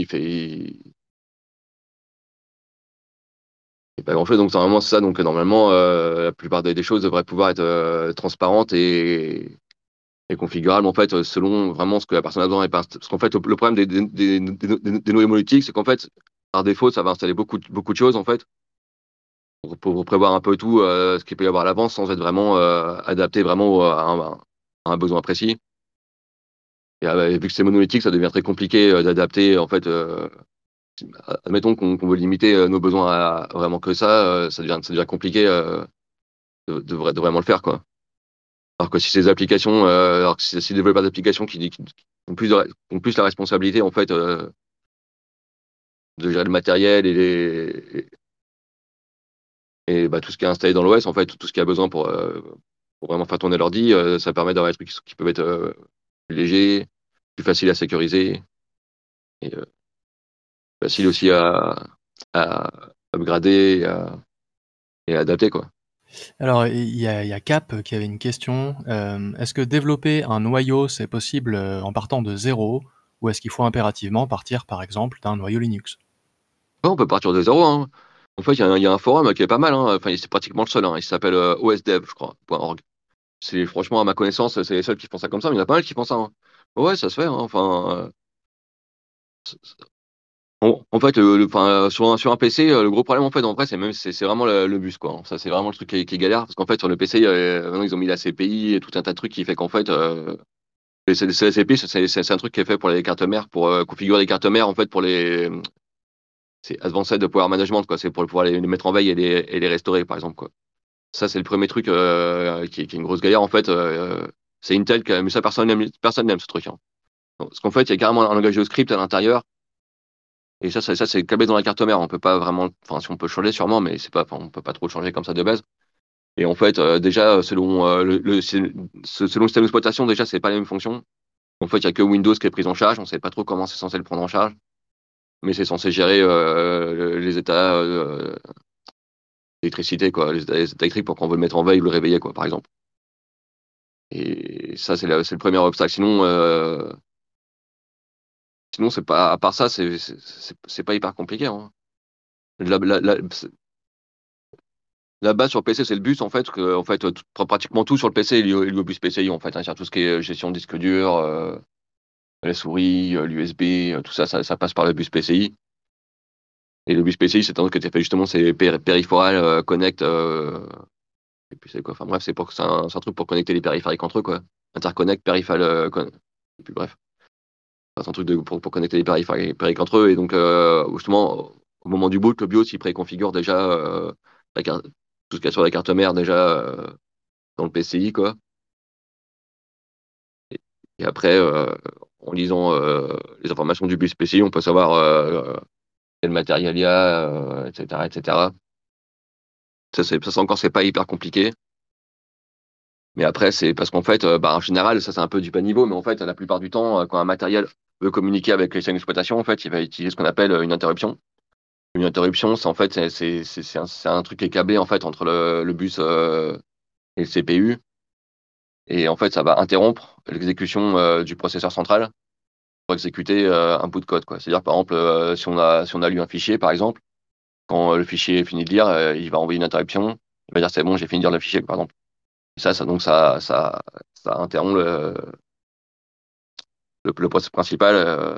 il fait pas grand-chose. Donc, normalement, c'est ça. Donc, normalement, la plupart des choses devraient pouvoir être transparentes et configurable en fait selon vraiment ce que la personne a besoin. Parce qu'en fait, le problème des noyaux monolithiques, c'est qu'en fait, par défaut, ça va installer beaucoup de choses en fait pour prévoir un peu tout ce qu'il peut y avoir à l'avance sans être vraiment adapté vraiment à un besoin précis. Et vu que c'est monolithique, ça devient très compliqué d'adapter en fait. Admettons qu'on veut limiter nos besoins à vraiment que ça devient compliqué de vraiment le faire quoi. Alors que si ces applications, alors que si les développeurs d'applications qui ont plus la responsabilité en fait de gérer le matériel et tout ce qui est installé dans l'OS, en fait, tout ce qui a besoin pour vraiment faire tourner l'ordi, ça permet d'avoir des trucs qui peuvent être plus légers, plus faciles à sécuriser et faciles aussi à upgrader et à adapter quoi. Alors, il y a Cap qui avait une question. Est-ce que développer un noyau, c'est possible en partant de zéro, ou est-ce qu'il faut impérativement partir, par exemple, d'un noyau Linux? Ouais, on peut partir de zéro, hein. En fait, il y a un forum qui est pas mal, hein. Enfin, c'est pratiquement le seul, hein. Il s'appelle osdev, je crois, .org. C'est franchement, à ma connaissance, c'est les seuls qui font ça comme ça, mais il y en a pas mal qui font ça, hein. Ouais, ça se fait, hein. Enfin, en fait, sur un PC, le gros problème, en fait, en vrai, c'est vraiment le bus, quoi. Ça, c'est vraiment le truc qui est galère, parce qu'en fait, sur le PC, maintenant, ils ont mis la CPI et tout un tas de trucs qui fait qu'en fait, la CPI, c'est un truc qui est fait pour les cartes mères, pour configurer les cartes mères, en fait, c'est Advanced Power Management, quoi. C'est pour pouvoir les mettre en veille et les restaurer, par exemple, quoi. Ça, c'est le premier truc qui est une grosse galère, en fait. C'est Intel, mais ça, personne n'aime ce truc, hein. Parce qu'en fait, il y a carrément un langage de script à l'intérieur. Et ça c'est câblé dans la carte mère. On peut pas vraiment, enfin, si on peut changer sûrement, mais on peut pas trop le changer comme ça de base. Et en fait, déjà, selon selon le système d'exploitation, déjà, c'est pas les mêmes fonctions. En fait, il y a que Windows qui est pris en charge. On sait pas trop comment c'est censé le prendre en charge. mais c'est censé gérer les états d'électricité, quoi, les états électriques pour qu'on veut le mettre en veille ou le réveiller, quoi, par exemple. Et ça, c'est le premier obstacle. Sinon, c'est pas, à part ça, c'est pas hyper compliqué, hein. La, la, la, la base sur PC, c'est le bus, en fait, en fait, pratiquement tout sur le PC est lié au bus PCI, en fait, hein, c'est-à-dire tout ce qui est gestion de disque dur, la souris, l'USB, tout ça, ça passe par le bus PCI. Et le bus PCI, c'est un truc que tu fait justement, c'est périforal, connect, et puis c'est quoi, enfin bref, c'est un truc pour connecter les périphériques entre eux, quoi. Interconnect, périphérique, et puis bref. Enfin, c'est un truc pour connecter les périphériques entre eux, et donc, justement, au moment du boot, le BIOS, il préconfigure déjà la carte, tout ce qu'il y a sur la carte mère, déjà, dans le PCI, quoi. Et après, en lisant les informations du bus PCI, on peut savoir quel matériel il y a, etc., etc. Ça, encore, c'est pas hyper compliqué. Mais après, c'est parce qu'en fait, en général, ça, c'est un peu du niveau, mais en fait, la plupart du temps, quand un matériel veut communiquer avec les chaînes d'exploitation, en fait, il va utiliser ce qu'on appelle une interruption. Une interruption, c'est en fait, c'est un truc qui est câblé, en fait, entre le bus et le CPU. Et en fait, ça va interrompre l'exécution du processeur central pour exécuter un bout de code, quoi. C'est-à-dire, par exemple, si on a lu un fichier, par exemple, quand le fichier est fini de lire, il va envoyer une interruption. Il va dire, c'est bon, j'ai fini de lire le fichier, par exemple. Donc ça interrompt le process principal.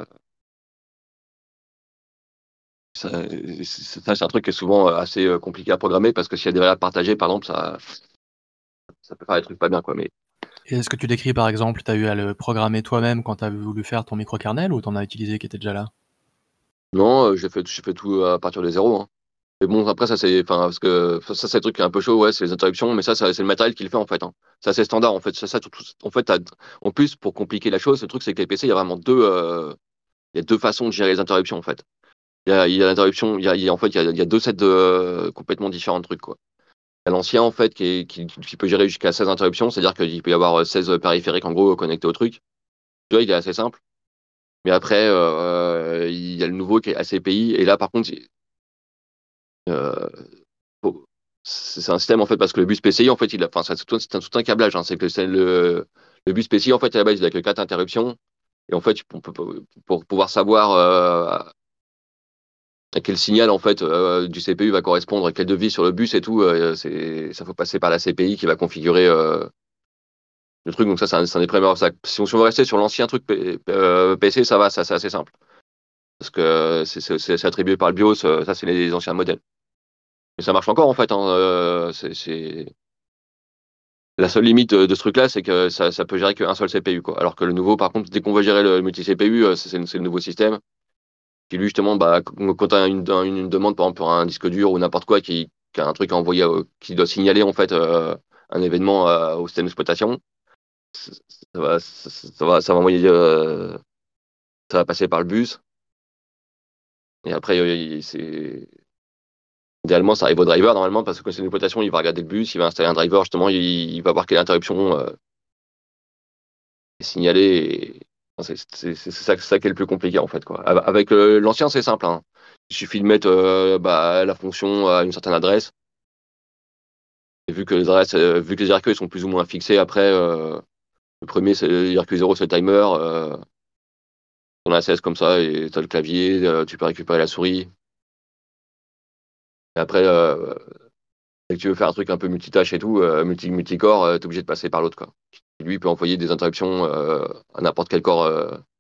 Ça, c'est un truc qui est souvent assez compliqué à programmer parce que s'il y a des variables partagées, par exemple, ça peut faire des trucs pas bien, quoi. Mais Et est-ce que tu décris, par exemple, tu as eu à le programmer toi-même quand tu as voulu faire ton microkernel ou tu en as utilisé qui était déjà là? non, j'ai fait tout à partir de zéro, hein. Mais bon, après, ça, c'est, enfin, parce que ça, c'est le truc qui est un peu chaud, ouais, c'est les interruptions, mais ça, c'est le matériel qui le fait, en fait, hein. C'est assez standard, en fait. En fait, en plus, pour compliquer la chose, le truc, c'est que les PC, il y a vraiment il y a deux façons de gérer les interruptions, en fait. Il y a l'interruption, en fait, il y a deux sets de complètement différents trucs, quoi. Il y a l'ancien, en fait, qui peut gérer jusqu'à 16 interruptions, c'est-à-dire qu'il peut y avoir 16 périphériques, en gros, connectés au truc. Tu vois, il est assez simple. Mais après, il y a le nouveau qui est ACPI, et là, par contre, euh, faut- c'est un système, en fait, parce que le bus PCI, en fait, enfin, c'est tout un câblage, hein. C'est que le bus PCI, en fait, à la base, il a que 4 interruptions. Et en fait, pour pouvoir savoir à quel signal en fait du CPU va correspondre, à quel devis sur le bus et tout, ça faut passer par la CPI qui va configurer le truc. Donc ça, c'est un des premiers obstacles. Si on veut rester sur l'ancien truc PC, ça va, ça c'est assez simple. Parce que c'est attribué par le BIOS, ça c'est les anciens modèles. Mais ça marche encore en fait, hein, la seule limite de ce truc-là, c'est que ça peut gérer qu'un seul CPU, quoi. Alors que le nouveau, par contre, dès qu'on veut gérer le multi-CPU, c'est le nouveau système. Qui lui, justement, quand tu as une demande, par exemple, pour un disque dur ou n'importe quoi, qui a un truc à envoyer, qui doit signaler en fait un événement au système d'exploitation, ça ça va envoyer, ça va passer par le bus. Et après, idéalement, ça arrive au driver, normalement, parce que quand c'est une exploitation, il va regarder le bus, il va installer un driver, justement, il va voir quelle interruption est signalée. Enfin, c'est ça qui est le plus compliqué, en fait, quoi. Avec l'ancien, c'est simple, hein. Il suffit de mettre la fonction à une certaine adresse. Et vu que les RQ sont plus ou moins fixés, après, le premier, c'est le RQ0, c'est le timer. On a ACS comme ça, et tu as le clavier, tu peux récupérer la souris. Et après, dès que tu veux faire un truc un peu multitâche et tout, multicore, tu es obligé de passer par l'autre, quoi. Lui, il peut envoyer des interruptions à n'importe quel corps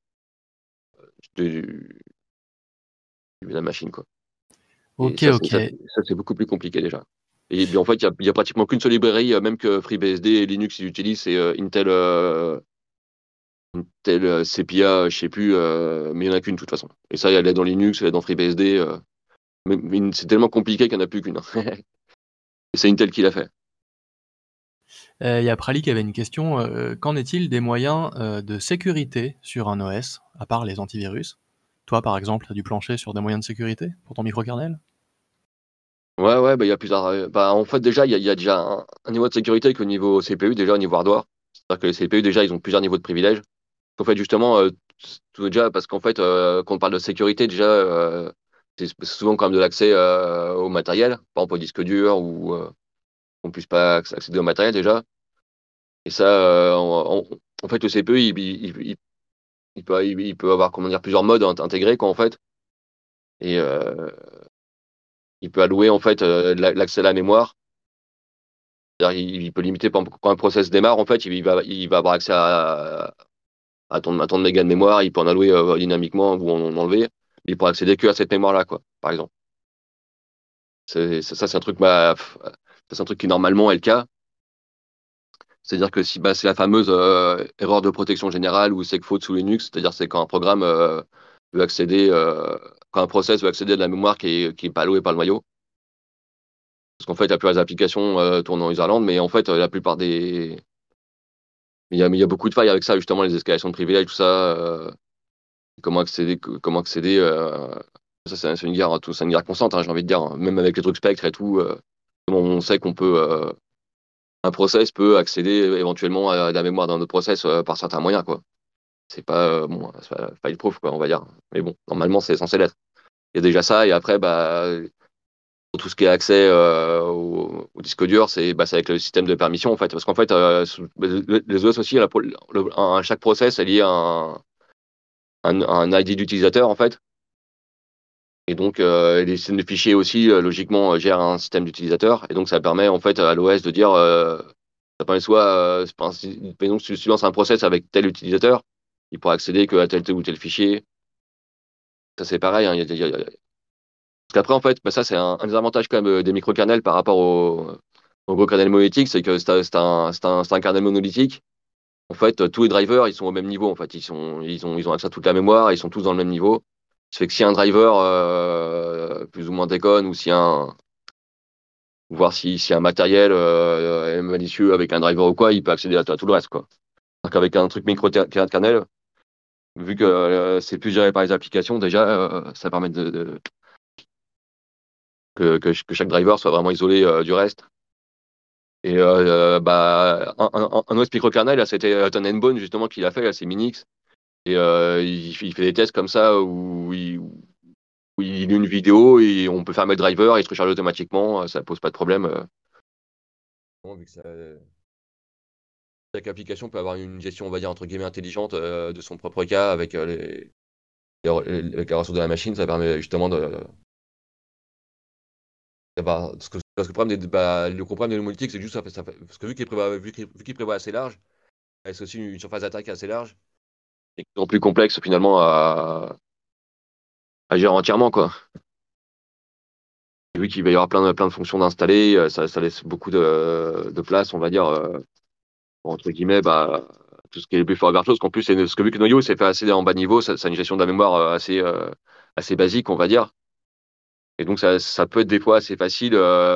du- de la machine, quoi. Et Ok, ça, ok. c'est beaucoup plus compliqué déjà. Et bien, en fait, il y a pratiquement qu'une seule librairie, même que FreeBSD et Linux, ils utilisent, c'est Intel CPIA, je sais plus, mais il n'y en a qu'une de toute façon. Et ça, elle est dans Linux, elle est dans FreeBSD. Mais c'est tellement compliqué qu'il n'y en a plus qu'une, hein. Et c'est Intel qui l'a fait. Il y a Prali qui avait une question. Qu'en est-il des moyens de sécurité sur un OS, à part les antivirus? Toi, par exemple, tu as dû plancher sur des moyens de sécurité pour ton microkernel? Ouais, ouais, il y a plusieurs. En fait, déjà, il y a déjà un niveau de sécurité qu'au niveau CPU, déjà au niveau hardware. C'est-à-dire que les CPU, déjà, ils ont plusieurs niveaux de privilèges. En fait, justement, déjà, parce qu'en fait, quand on parle de sécurité, déjà, c'est souvent quand même de l'accès au matériel, par exemple au disque dur, ou qu'on puisse pas accéder au matériel déjà. Et ça, en fait, le CPE, il peut avoir, comment dire, plusieurs modes intégrés, quoi, en fait. Et il peut allouer, en fait, l'accès à la mémoire. C'est-à-dire, il peut limiter, par exemple, quand un process démarre, en fait, il va avoir accès à ton méga de mémoire, il peut en allouer dynamiquement ou en enlever. Il pourra accéder que à cette mémoire-là, quoi, par exemple. Ça, c'est un truc, ça, c'est un truc qui normalement est le cas. C'est-à-dire que si c'est la fameuse erreur de protection générale ou segfault sous Linux, c'est-à-dire c'est quand un programme veut accéder, quand un process veut accéder à de la mémoire qui est pas allouée par le noyau. Parce qu'en fait, la plupart des applications tournent en userland, mais en fait, la plupart des. Mais il y a beaucoup de failles avec ça, justement, les escalations de privilèges, tout ça. Comment accéder. Ça, c'est une guerre, c'est une guerre constante, hein, j'ai envie de dire, hein. Même avec les trucs Spectre et tout, on sait qu'on peut. Un process peut accéder éventuellement à la mémoire d'un autre process par certains moyens, quoi. C'est pas bon, c'est pas fileproof, quoi, on va dire. Mais bon, normalement, c'est censé l'être. Il y a déjà ça, et après, pour tout ce qui est accès au disque dur, c'est avec le système de permission, en fait. Parce qu'en fait, les OS aussi, chaque process est lié à un ID d'utilisateur, en fait. Et donc, les systèmes de fichiers aussi, logiquement, gèrent un système d'utilisateur. Et donc, ça permet, en fait, à l'OS de dire, ça permet soit, par exemple, si tu lances un process avec tel utilisateur, il pourra accéder que à tel ou tel fichier. Ça, c'est pareil, hein. Parce qu'après, en fait, ça, c'est un des avantages quand même des microkernels par rapport au gros kernel monolithique, c'est que c'est un kernel monolithique. En fait, tous les drivers, ils sont au même niveau. En fait, ils ont accès à toute la mémoire, ils sont tous dans le même niveau. Ça fait que si un driver plus ou moins déconne, ou si un, voir si un matériel est malicieux avec un driver ou quoi, il peut accéder à tout le reste, quoi. Alors qu'avec un truc micro-kernel, vu que c'est plus géré par les applications, déjà, ça permet que chaque driver soit vraiment isolé du reste. Et un OS microkernel, là, c'était Tenenbaum justement qui l'a fait, là, c'est Minix. Et il fait des tests comme ça où il lit une vidéo et on peut fermer le driver, il se recharge automatiquement, ça pose pas de problème. Bon, vu que chaque application peut avoir une gestion, on va dire, entre guillemets, intelligente de son propre cas avec avec les ressources de la machine, ça permet justement parce que le problème le gros problème des monolithiques, c'est que juste parce que vu qu'il prévoit assez large, c'est aussi une surface d'attaque assez large et qui sont plus complexes finalement à gérer entièrement, quoi. Et vu qu'il va y avoir plein de fonctions d'installer, ça laisse beaucoup de place, on va dire, pour, entre guillemets, tout ce qui est buffer overflow, qu'en plus, parce que vu que le noyau c'est fait assez en bas niveau, ça a une gestion de la mémoire assez basique, on va dire. Et donc ça peut être des fois assez facile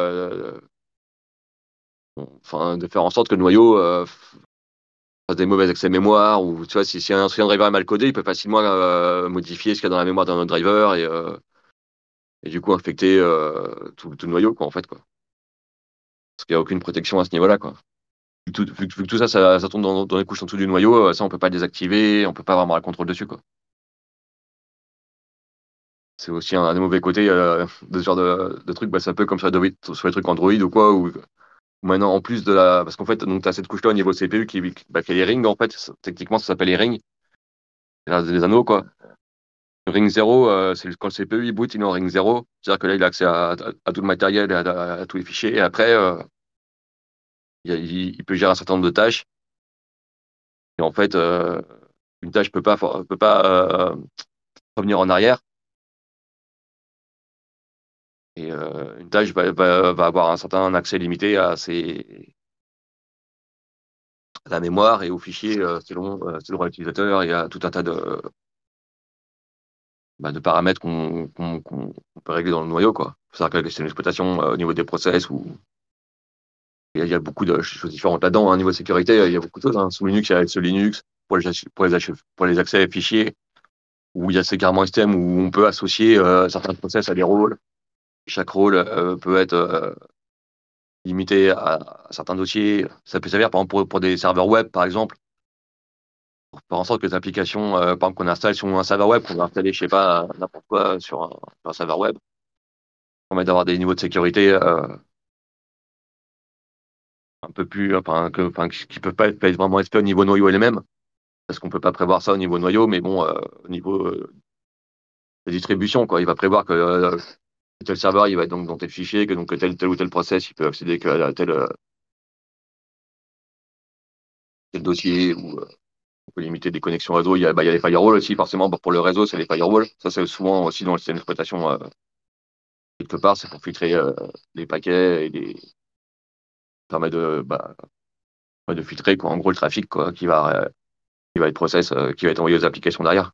enfin, de faire en sorte que le noyau fasse des mauvais accès mémoire, ou tu vois, si un driver est mal codé, il peut facilement modifier ce qu'il y a dans la mémoire d'un autre driver et du coup infecter tout le noyau, quoi, en fait, quoi. Parce qu'il n'y a aucune protection à ce niveau-là, quoi. Vu que tout ça, ça tombe dans les couches en dessous du noyau, ça, on peut pas le désactiver, on peut pas vraiment avoir le contrôle dessus, quoi. C'est aussi un des mauvais côtés de ce genre de trucs. C'est un peu comme sur les trucs Android ou quoi, où maintenant, en plus de la. Parce qu'en fait, tu as cette couche-là au niveau CPU qui est les rings, en fait. Techniquement, ça s'appelle les rings. C'est des anneaux, quoi. Le ring 0, c'est quand le CPU il boot, il est en ring 0. C'est-à-dire que là, il a accès à tout le matériel et à tous les fichiers. Et après, il peut gérer un certain nombre de tâches. Et en fait, une tâche peut pas revenir en arrière. Et une tâche va avoir un certain accès limité à la mémoire et aux fichiers selon l'utilisateur. Il y a tout un tas de paramètres qu'on peut régler dans le noyau, quoi. Il faut savoir que c'est une exploitation au niveau des process où il y a beaucoup de choses différentes là-dedans, hein. Niveau de sécurité, il y a beaucoup de choses, hein. Sous Linux, il y a ce Linux pour les accès fichiers, où il y a ces carrément un système où on peut associer certains process à des rôles. Chaque rôle peut être limité à certains dossiers. Ça peut servir, par exemple, pour des serveurs web, par exemple. pour faire en sorte que les applications, par exemple, qu'on installe sur un serveur web, qu'on va installer, je sais pas, n'importe quoi sur un serveur web, permet d'avoir des niveaux de sécurité un peu plus, qui peuvent pas être vraiment respectés au niveau noyau elle-même, parce qu'on peut pas prévoir ça au niveau noyau, mais bon, au niveau de distribution, quoi. Il va prévoir que tel serveur, il va être donc dans tel fichier, que donc tel ou tel process, il peut accéder qu'à tel dossier, ou on peut limiter des connexions réseau. Il y a les firewalls aussi, forcément. Bon, pour le réseau, c'est les firewalls. Ça, c'est souvent aussi dans le système d'exploitation, quelque part, c'est pour filtrer les paquets et permet de filtrer, quoi, en gros, le trafic, quoi, qui va être process, qui va être envoyé aux applications derrière.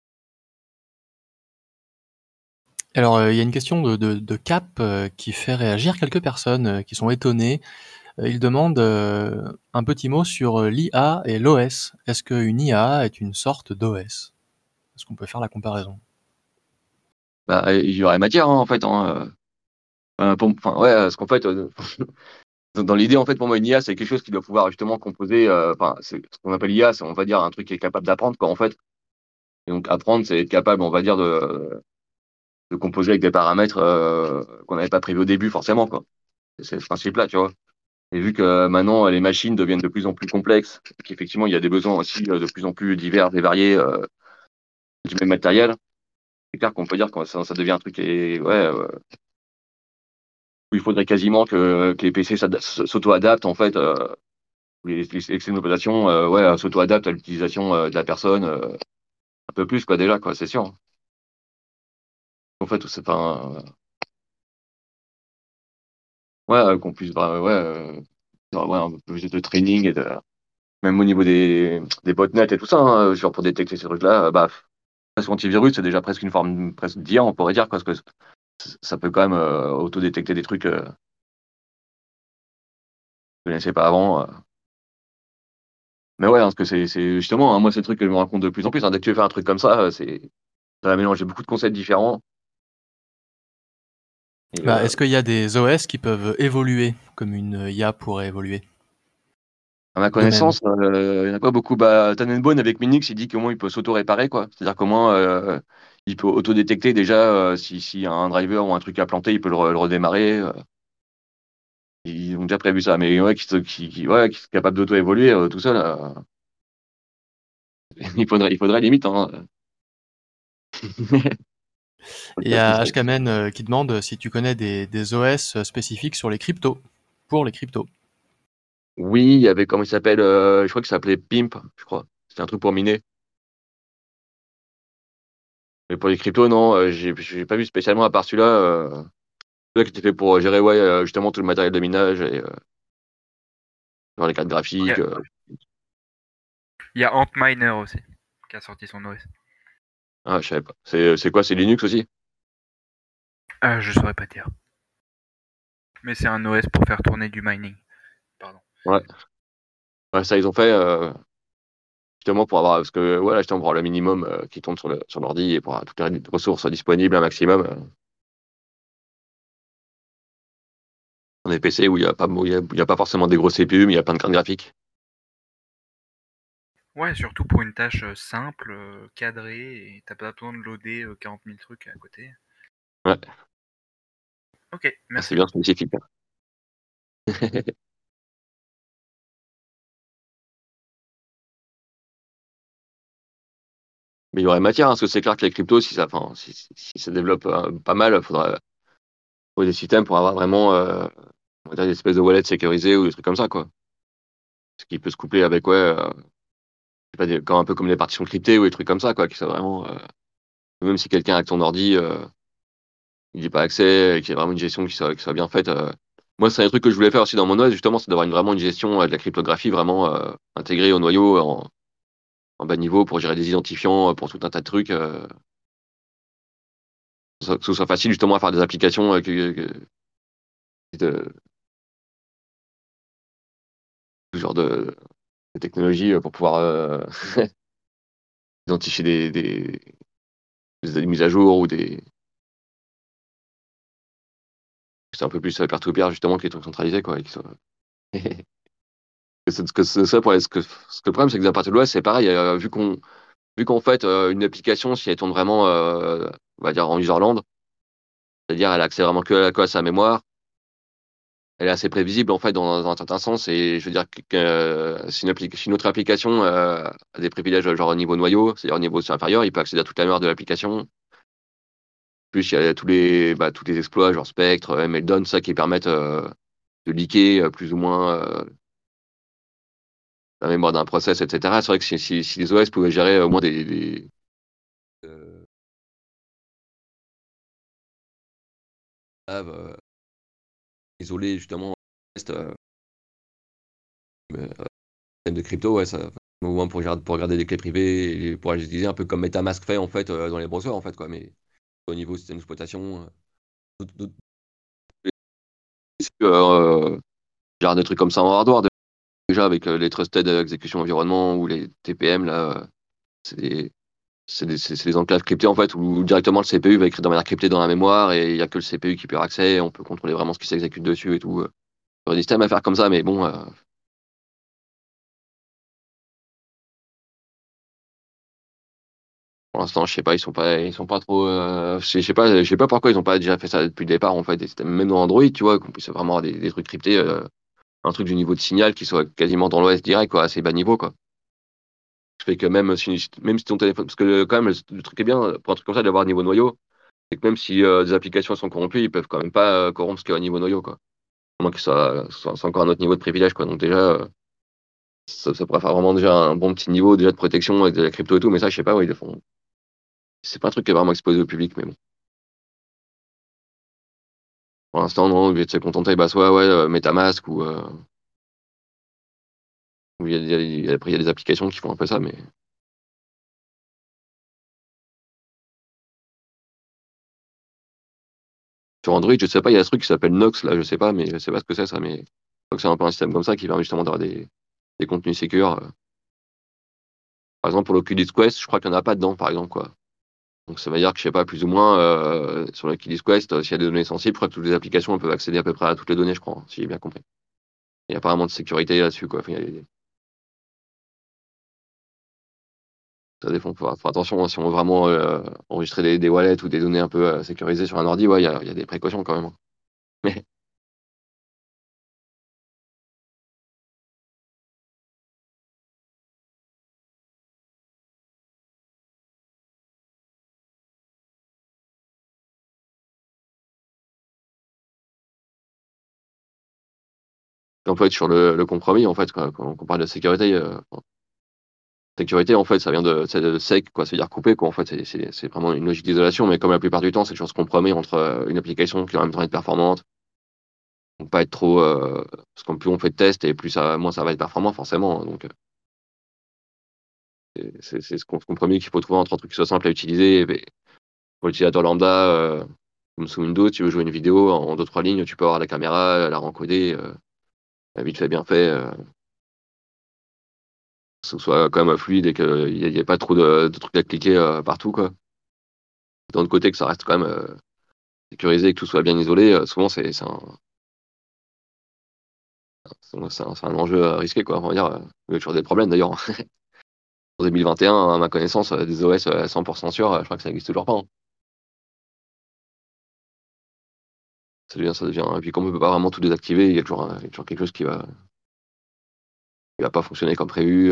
Alors, il y a une question de Cap qui fait réagir quelques personnes qui sont étonnées. Il demande un petit mot sur l'IA et l'OS. Est-ce qu'une IA est une sorte d'OS? Est-ce qu'on peut faire la comparaison? Bah, il y aurait matière, hein, en fait. Hein, ouais, parce qu'en fait, dans l'idée, en fait, pour moi, une IA, c'est quelque chose qui doit pouvoir justement composer. Enfin, c'est ce qu'on appelle IA, c'est, on va dire, un truc qui est capable d'apprendre, quoi, en fait. Et donc, apprendre, c'est être capable, on va dire, de composer avec des paramètres qu'on n'avait pas prévus au début, forcément, quoi. C'est ce principe-là, tu vois. Et vu que maintenant, les machines deviennent de plus en plus complexes, qu'effectivement, il y a des besoins aussi de plus en plus divers et variés du même matériel, c'est clair qu'on peut dire que ça devient un truc ouais, où il faudrait quasiment que les PC s'auto-adaptent, en fait. Les excès ouais, s'auto-adaptent à l'utilisation de la personne un peu plus, quoi, déjà, quoi, c'est sûr. En fait, c'est pas ouais, qu'on puisse ouais, ouais, un peu plus de training même au niveau des botnets et tout ça, hein, genre pour détecter ces trucs-là, bah, presque antivirus, c'est déjà presque une forme presque d'IA, on pourrait dire, parce que ça peut quand même auto-détecter des trucs que je ne connaissais pas avant. Mais ouais, hein, parce que c'est justement, hein, moi, c'est le truc que je me rends compte de plus en plus, hein, dès que tu veux faire un truc comme ça, ça va mélanger beaucoup de concepts différents. Et, Bah, est-ce qu'il y a des OS qui peuvent évoluer comme une IA pourrait évoluer? à ma De même. connaissance, il n'y en a pas beaucoup. Bah, Tannenbaum avec Minix, il dit comment il peut s'auto-réparer, quoi. C'est-à-dire comment il peut auto-détecter déjà si y a un driver ou un truc à planter, il peut le redémarrer. Ils ont déjà prévu ça, mais ouais, ouais, qui sont capables d'auto-évoluer tout seul, il faudrait limite, hein. Et il y a Ashkamen qui demande si tu connais des OS spécifiques sur les cryptos, pour les cryptos. Oui, il y avait, comment il s'appelle, je crois qu'il s'appelait Pimp, je crois. C'était un truc pour miner. Mais pour les cryptos, non, j'ai pas vu spécialement à part celui-là qui était fait pour gérer, ouais, justement tout le matériel de minage et genre les cartes Il y graphiques. a, il y a Antminer aussi, qui a sorti son OS. Ah, je savais pas. C'est quoi, c'est Linux aussi? Je saurais pas dire. Mais c'est un OS pour faire tourner du mining. Pardon. Ouais. Ouais, ça, ils ont fait justement pour avoir, parce que voilà, justement pour avoir le minimum qui tourne sur l'ordi et pour avoir toutes les ressources disponibles un maximum. Dans des PC où il y a pas forcément des gros CPU, mais il y a plein de cartes graphiques. Ouais, surtout pour une tâche simple, cadrée, et t'as pas besoin de loader 40 000 trucs à côté. Ouais, Ok, c'est merci. bien spécifique. Mais il y aurait matière, hein, parce que c'est clair que les cryptos, si ça développe pas mal, il faudra trouver des systèmes pour avoir vraiment on va dire des espèces de wallets sécurisés ou des trucs comme ça, quoi. Ce qui peut se coupler avec, ouais, je sais pas, un peu comme les partitions cryptées ou des trucs comme ça, quoi, qui sont vraiment, même si quelqu'un hack ton ordi, il n'y a pas accès, et qu'il y ait vraiment une gestion qui soit bien faite. Moi, c'est un truc que je voulais faire aussi dans mon OS, justement, c'est d'avoir vraiment une gestion de la cryptographie vraiment intégrée au noyau en bas niveau pour gérer des identifiants, pour tout un tas de trucs. Que ce soit facile justement à faire des applications de ce genre de technologie pour pouvoir identifier des mises à jour ou c'est un peu plus peer-to-peer justement que les trucs centralisés, quoi, et qui soient Le problème, c'est que à partir de l'OS, c'est pareil. Vu qu'en fait, une application, si elle tourne vraiment, on va dire en userland, c'est-à-dire elle a accès vraiment que à sa mémoire, elle est assez prévisible en fait dans un certain sens. Et je veux dire que si une autre application a des privilèges genre au niveau noyau, c'est-à-dire au niveau inférieur, il peut accéder à toute la mémoire de l'application. Plus il y a tous les exploits genre Spectre, Meltdown, ça qui permettent de leaker plus ou moins la mémoire d'un process, etc. C'est vrai que si les OS pouvaient gérer au moins euh, isolés justement euh, de crypto, ouais, ça, au moins pour regarder des clés privées et pour les utiliser un peu comme MetaMask fait en fait dans les browsers en fait quoi. Mais au niveau système d'exploitation, d'autres genre des trucs comme ça en hardware déjà avec les trusted execution environnement ou les TPM là, c'est des c'est des enclaves cryptées en fait où directement le CPU va écrire de manière cryptée dans la mémoire et il y a que le CPU qui peut avoir accès, on peut contrôler vraiment ce qui s'exécute dessus et tout. Il y aurait des systèmes à faire comme ça, mais bon, pour l'instant, je sais pas, ils sont pas trop. Je sais pas pourquoi ils ont pas déjà fait ça depuis le départ en fait. Et c'était même dans Android, tu vois, qu'on puisse vraiment avoir des trucs cryptés, un truc du niveau de signal qui soit quasiment dans l'OS direct, quoi, assez bas niveau, quoi. Ce fait que même si ton téléphone, parce que quand même le truc est bien pour un truc comme ça d'avoir un niveau noyau, c'est que même si des applications sont corrompues, ils peuvent quand même pas corrompre ce qu'il y a au niveau noyau, quoi. À moins que c'est encore un autre niveau de privilège, quoi. Donc déjà, ça pourrait faire vraiment déjà un bon petit niveau déjà de protection avec de la crypto et tout, mais ça, je sais pas, ouais, ils le font. C'est pas un truc qui est vraiment exposé au public, mais bon. Pour l'instant, non, au lieu de se contenter, bah, soit ouais, MetaMask ou après, il y a des applications qui font un peu ça, mais sur Android, je sais pas, il y a ce truc qui s'appelle Nox, là, je sais pas, mais je sais pas ce que c'est ça, mais je crois que c'est un peu un système comme ça qui permet justement d'avoir des contenus sécures. Par exemple, pour l'Oculus Quest, je crois qu'il n'y en a pas dedans, par exemple, quoi. Donc ça veut dire que, je sais pas, plus ou moins, sur l'Oculus Quest, s'il y a des données sensibles, je crois que toutes les applications elles peuvent accéder à peu près à toutes les données, je crois, hein, si j'ai bien compris. Il n'y a pas vraiment de sécurité là-dessus, quoi. Enfin, ça dépend. Faut faire attention, hein, si on veut vraiment enregistrer des wallets ou des données un peu sécurisées sur un ordi, ouais, il y a des précautions quand même, hein. Mais on peut être sur le compromis, en fait, quoi. Quand on parle de sécurité, sécurité, en fait, ça vient c'est de sec, quoi, c'est-à-dire couper, quoi. En fait, c'est vraiment une logique d'isolation, mais comme la plupart du temps, c'est toujours ce compromis entre une application qui en même temps est performante, donc pas être trop, parce qu'en plus on fait de tests et moins ça va être performant, forcément, hein. Donc, c'est ce compromis qu'il faut trouver entre un truc qui soit simple à utiliser et pour l'utilisateur lambda, comme sous Windows, tu veux jouer une vidéo en 2-3 lignes, tu peux avoir la caméra, la rencoder, vite fait, bien fait, que ce soit quand même fluide et qu'il n'y ait pas trop de trucs à cliquer partout, quoi. D'un autre côté, que ça reste quand même sécurisé et que tout soit bien isolé, souvent c'est un enjeu risqué, quoi. On va dire, il y a toujours des problèmes d'ailleurs. En 2021, à ma connaissance, des OS 100% sûrs, je crois que ça n'existe toujours pas, hein. Ça devient, et puis comme on peut pas vraiment tout désactiver, il y a toujours quelque chose qui va pas fonctionner comme prévu.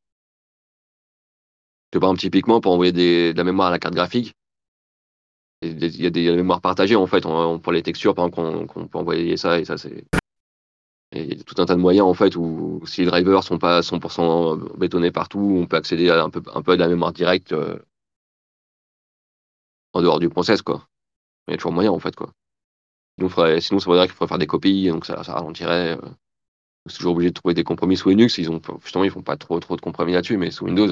Que par exemple, typiquement, pour envoyer de la mémoire à la carte graphique, il y a des mémoires partagées en fait. Pour les textures, par exemple, qu'on peut envoyer ça, et ça, et il y a tout un tas de moyens en fait où si les drivers sont pas 100% bétonnés partout, on peut accéder à un peu de la mémoire directe en dehors du process, quoi. Il y a toujours moyen en fait, quoi. Sinon, ça voudrait qu'il faudrait faire des copies, donc ça ralentirait. C'est toujours obligé de trouver des compromis sous Linux. Justement, ils font pas trop de compromis là-dessus, mais sous Windows,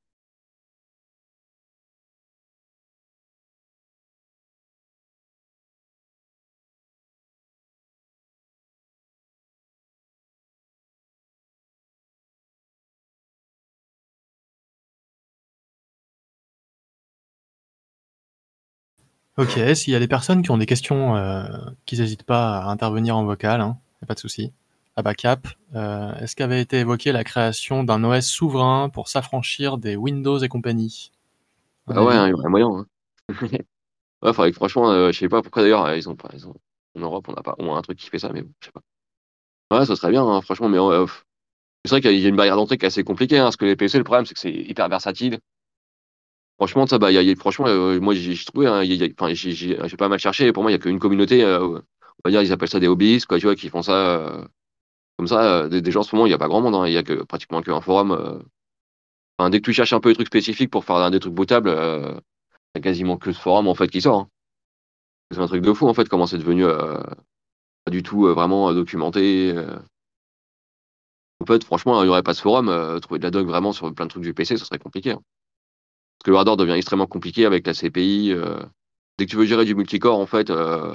Ok, s'il y a des personnes qui ont des questions, qu'ils n'hésitent pas à intervenir en vocal, hein, y a pas de souci. à bas cap, est-ce qu'avait été évoquée la création d'un OS souverain pour s'affranchir des Windows et compagnie? Un Bah ouais, avis? il y aurait moyen. Hein. Ouais, faudrait que franchement, je sais pas pourquoi d'ailleurs, ils ont, en Europe, on n'a pas au moins un truc qui fait ça, mais bon, je sais pas. Ouais, ça serait bien, hein, franchement, mais c'est vrai qu'il y a une barrière d'entrée qui est assez compliquée, hein, parce que les PC, le problème, c'est que c'est hyper versatile. Franchement, ça, bah, franchement, moi, j'ai trouvé, hein, enfin, j'ai pas mal cherché, et pour moi, il y a qu'une communauté, on va dire, ils appellent ça des hobbyistes, quoi, tu vois, qui font ça, comme ça, des gens, en ce moment, il y a pas grand monde, hein, il y a pratiquement qu'un forum, enfin, dès que tu cherches un peu des trucs spécifiques pour faire des trucs bootables, il y a quasiment que ce forum, en fait, qui sort, hein. C'est un truc de fou, en fait, comment c'est devenu, pas du tout vraiment documenté. En fait, franchement, il n'y aurait pas ce forum, trouver de la doc vraiment sur plein de trucs du PC, ça serait compliqué. Hein. Parce que le hardware devient extrêmement compliqué avec la CPI. Dès que tu veux gérer du multicore, en fait,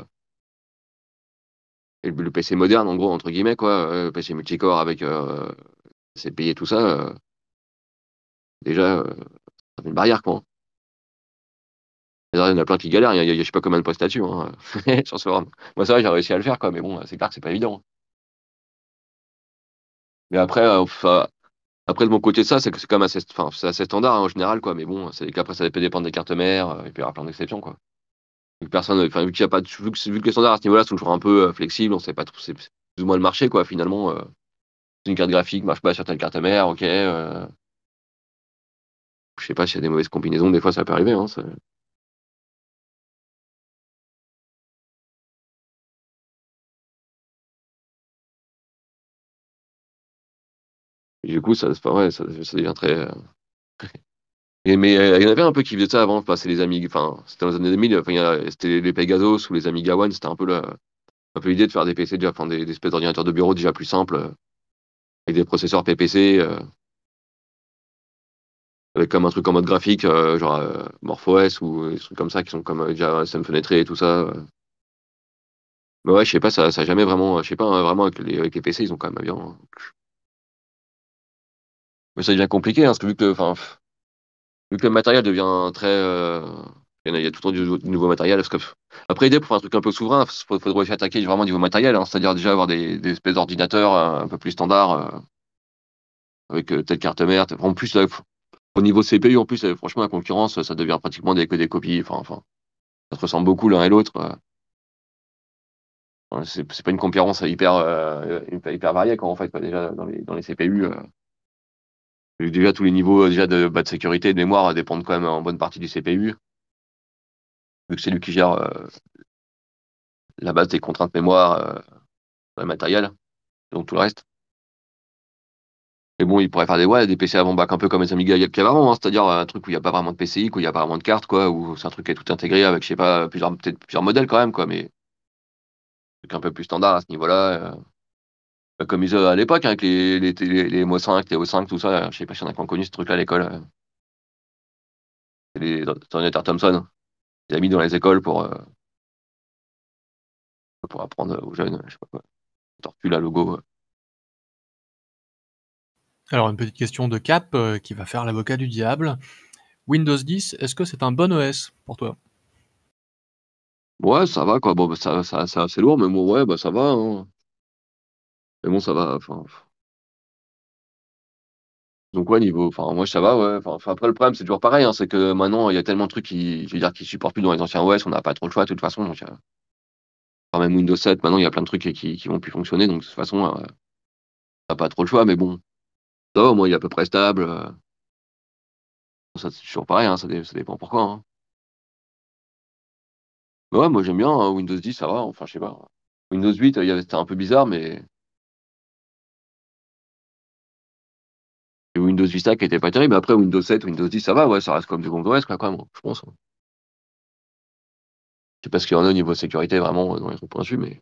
et le PC moderne, en gros, entre guillemets, quoi, PC multicore avec CPI et tout ça, déjà, ça fait une barrière, quoi. Hein. D'ailleurs, il y en a plein qui galèrent, je sais pas combien de postes là-dessus, hein, sur ce forum. Moi, ça va, j'ai réussi à le faire, quoi, mais bon, c'est clair que c'est pas évident. Mais après, après, de mon côté, ça, c'est que c'est quand même assez, enfin, c'est assez standard hein, en général, quoi. Mais bon, c'est qu'après, ça peut dépendre des cartes mères, et puis il y aura plein d'exceptions, quoi. Vu que personne, enfin, vu qu'il y a pas, vu que les standards à ce niveau-là sont toujours un peu flexibles, on sait pas trop, c'est plus ou moins le marché, quoi. Finalement, une carte graphique marche pas sur telle carte mère, ok. Je sais pas s'il y a des mauvaises combinaisons, des fois, ça peut arriver, hein. Et du coup, ça, enfin, ouais, ça devient très. Mais il y en avait un peu qui faisaient ça avant, enfin, c'est les Amiga, enfin, c'était dans les années 2000, enfin, c'était les Pegasus ou les Amiga One, c'était un peu l'idée de faire des PC déjà, enfin, des espèces d'ordinateurs de bureau déjà plus simples, avec des processeurs PPC, avec comme un truc en mode graphique, genre MorphOS ou des trucs comme ça qui sont comme déjà SM fenêtré et tout ça. Mais ouais, je sais pas, ça a jamais vraiment, je sais pas, hein, vraiment avec les PC, ils ont quand même bien. Hein. Mais ça devient compliqué, hein, parce que enfin, vu que le matériel devient très. Il y a tout le temps du nouveau matériel. Parce que, après, l'idée pour faire un truc un peu souverain, il faudrait aussi attaquer vraiment au niveau matériel, hein, c'est-à-dire déjà avoir des espèces d'ordinateurs un peu plus standards, avec telle carte mère. En plus, là, au niveau CPU, en plus, franchement, la concurrence, ça devient pratiquement que des copies. Enfin, ça se ressemble beaucoup l'un et l'autre. C'est pas une concurrence hyper variée, quoi, en fait, quoi, déjà, dans les CPU. Déjà, tous les niveaux déjà de sécurité et de mémoire dépendent quand même en bonne partie du CPU, vu que c'est lui qui gère la base des contraintes mémoire, le matériel, donc tout le reste. Mais bon, il pourrait faire des PC avant bac un peu comme les Amiga qu'il y avait avant, hein, c'est-à-dire un truc où il n'y a pas vraiment de PCI, où il n'y a pas vraiment de carte, quoi, où c'est un truc qui est tout intégré avec, je sais pas, peut-être plusieurs modèles quand même, quoi, mais un truc un peu plus standard à ce niveau-là. Comme ils à l'époque, hein, avec les MO5, les O5, tout ça, je sais pas si on a qui ont connu ce truc-là à l'école. C'est les ordinateurs Thomson. Ils a mis dans les écoles pour apprendre aux jeunes, je sais pas quoi. Tortue, la logo. Alors une petite question de cap, qui va faire l'avocat du diable. Windows 10, est-ce que c'est un bon OS pour toi? Ouais, ça va, quoi. Bon, bah, c'est assez lourd, mais bon, ouais, bah, ça va. Hein. Mais bon, ça va. Enfin, donc, ouais, niveau. Enfin, moi, ça va, ouais. Enfin, après, le problème, c'est toujours pareil. Hein, c'est que maintenant, il y a tellement de trucs qui, je veux dire, qui supportent plus dans les anciens OS, on n'a pas trop le choix, de toute façon. Donc, enfin, même Windows 7, maintenant, il y a plein de trucs qui vont plus fonctionner. Donc, de toute façon, on n'a pas trop le choix. Mais bon, ça va, au moins, il est à peu près stable. Ça, c'est toujours pareil. Hein, ça dépend pourquoi. Hein. Mais ouais, moi, j'aime bien hein, Windows 10, ça va. Enfin, je sais pas. Windows 8, c'était un peu bizarre, mais. Et Windows Vista qui était pas terrible. Après, Windows 7, Windows 10, ça va, ouais, ça reste comme du bon OS, quoi, quand même, je pense. Je sais pas ce qu'il y en a au niveau sécurité, vraiment, dans les trucs pointus, mais.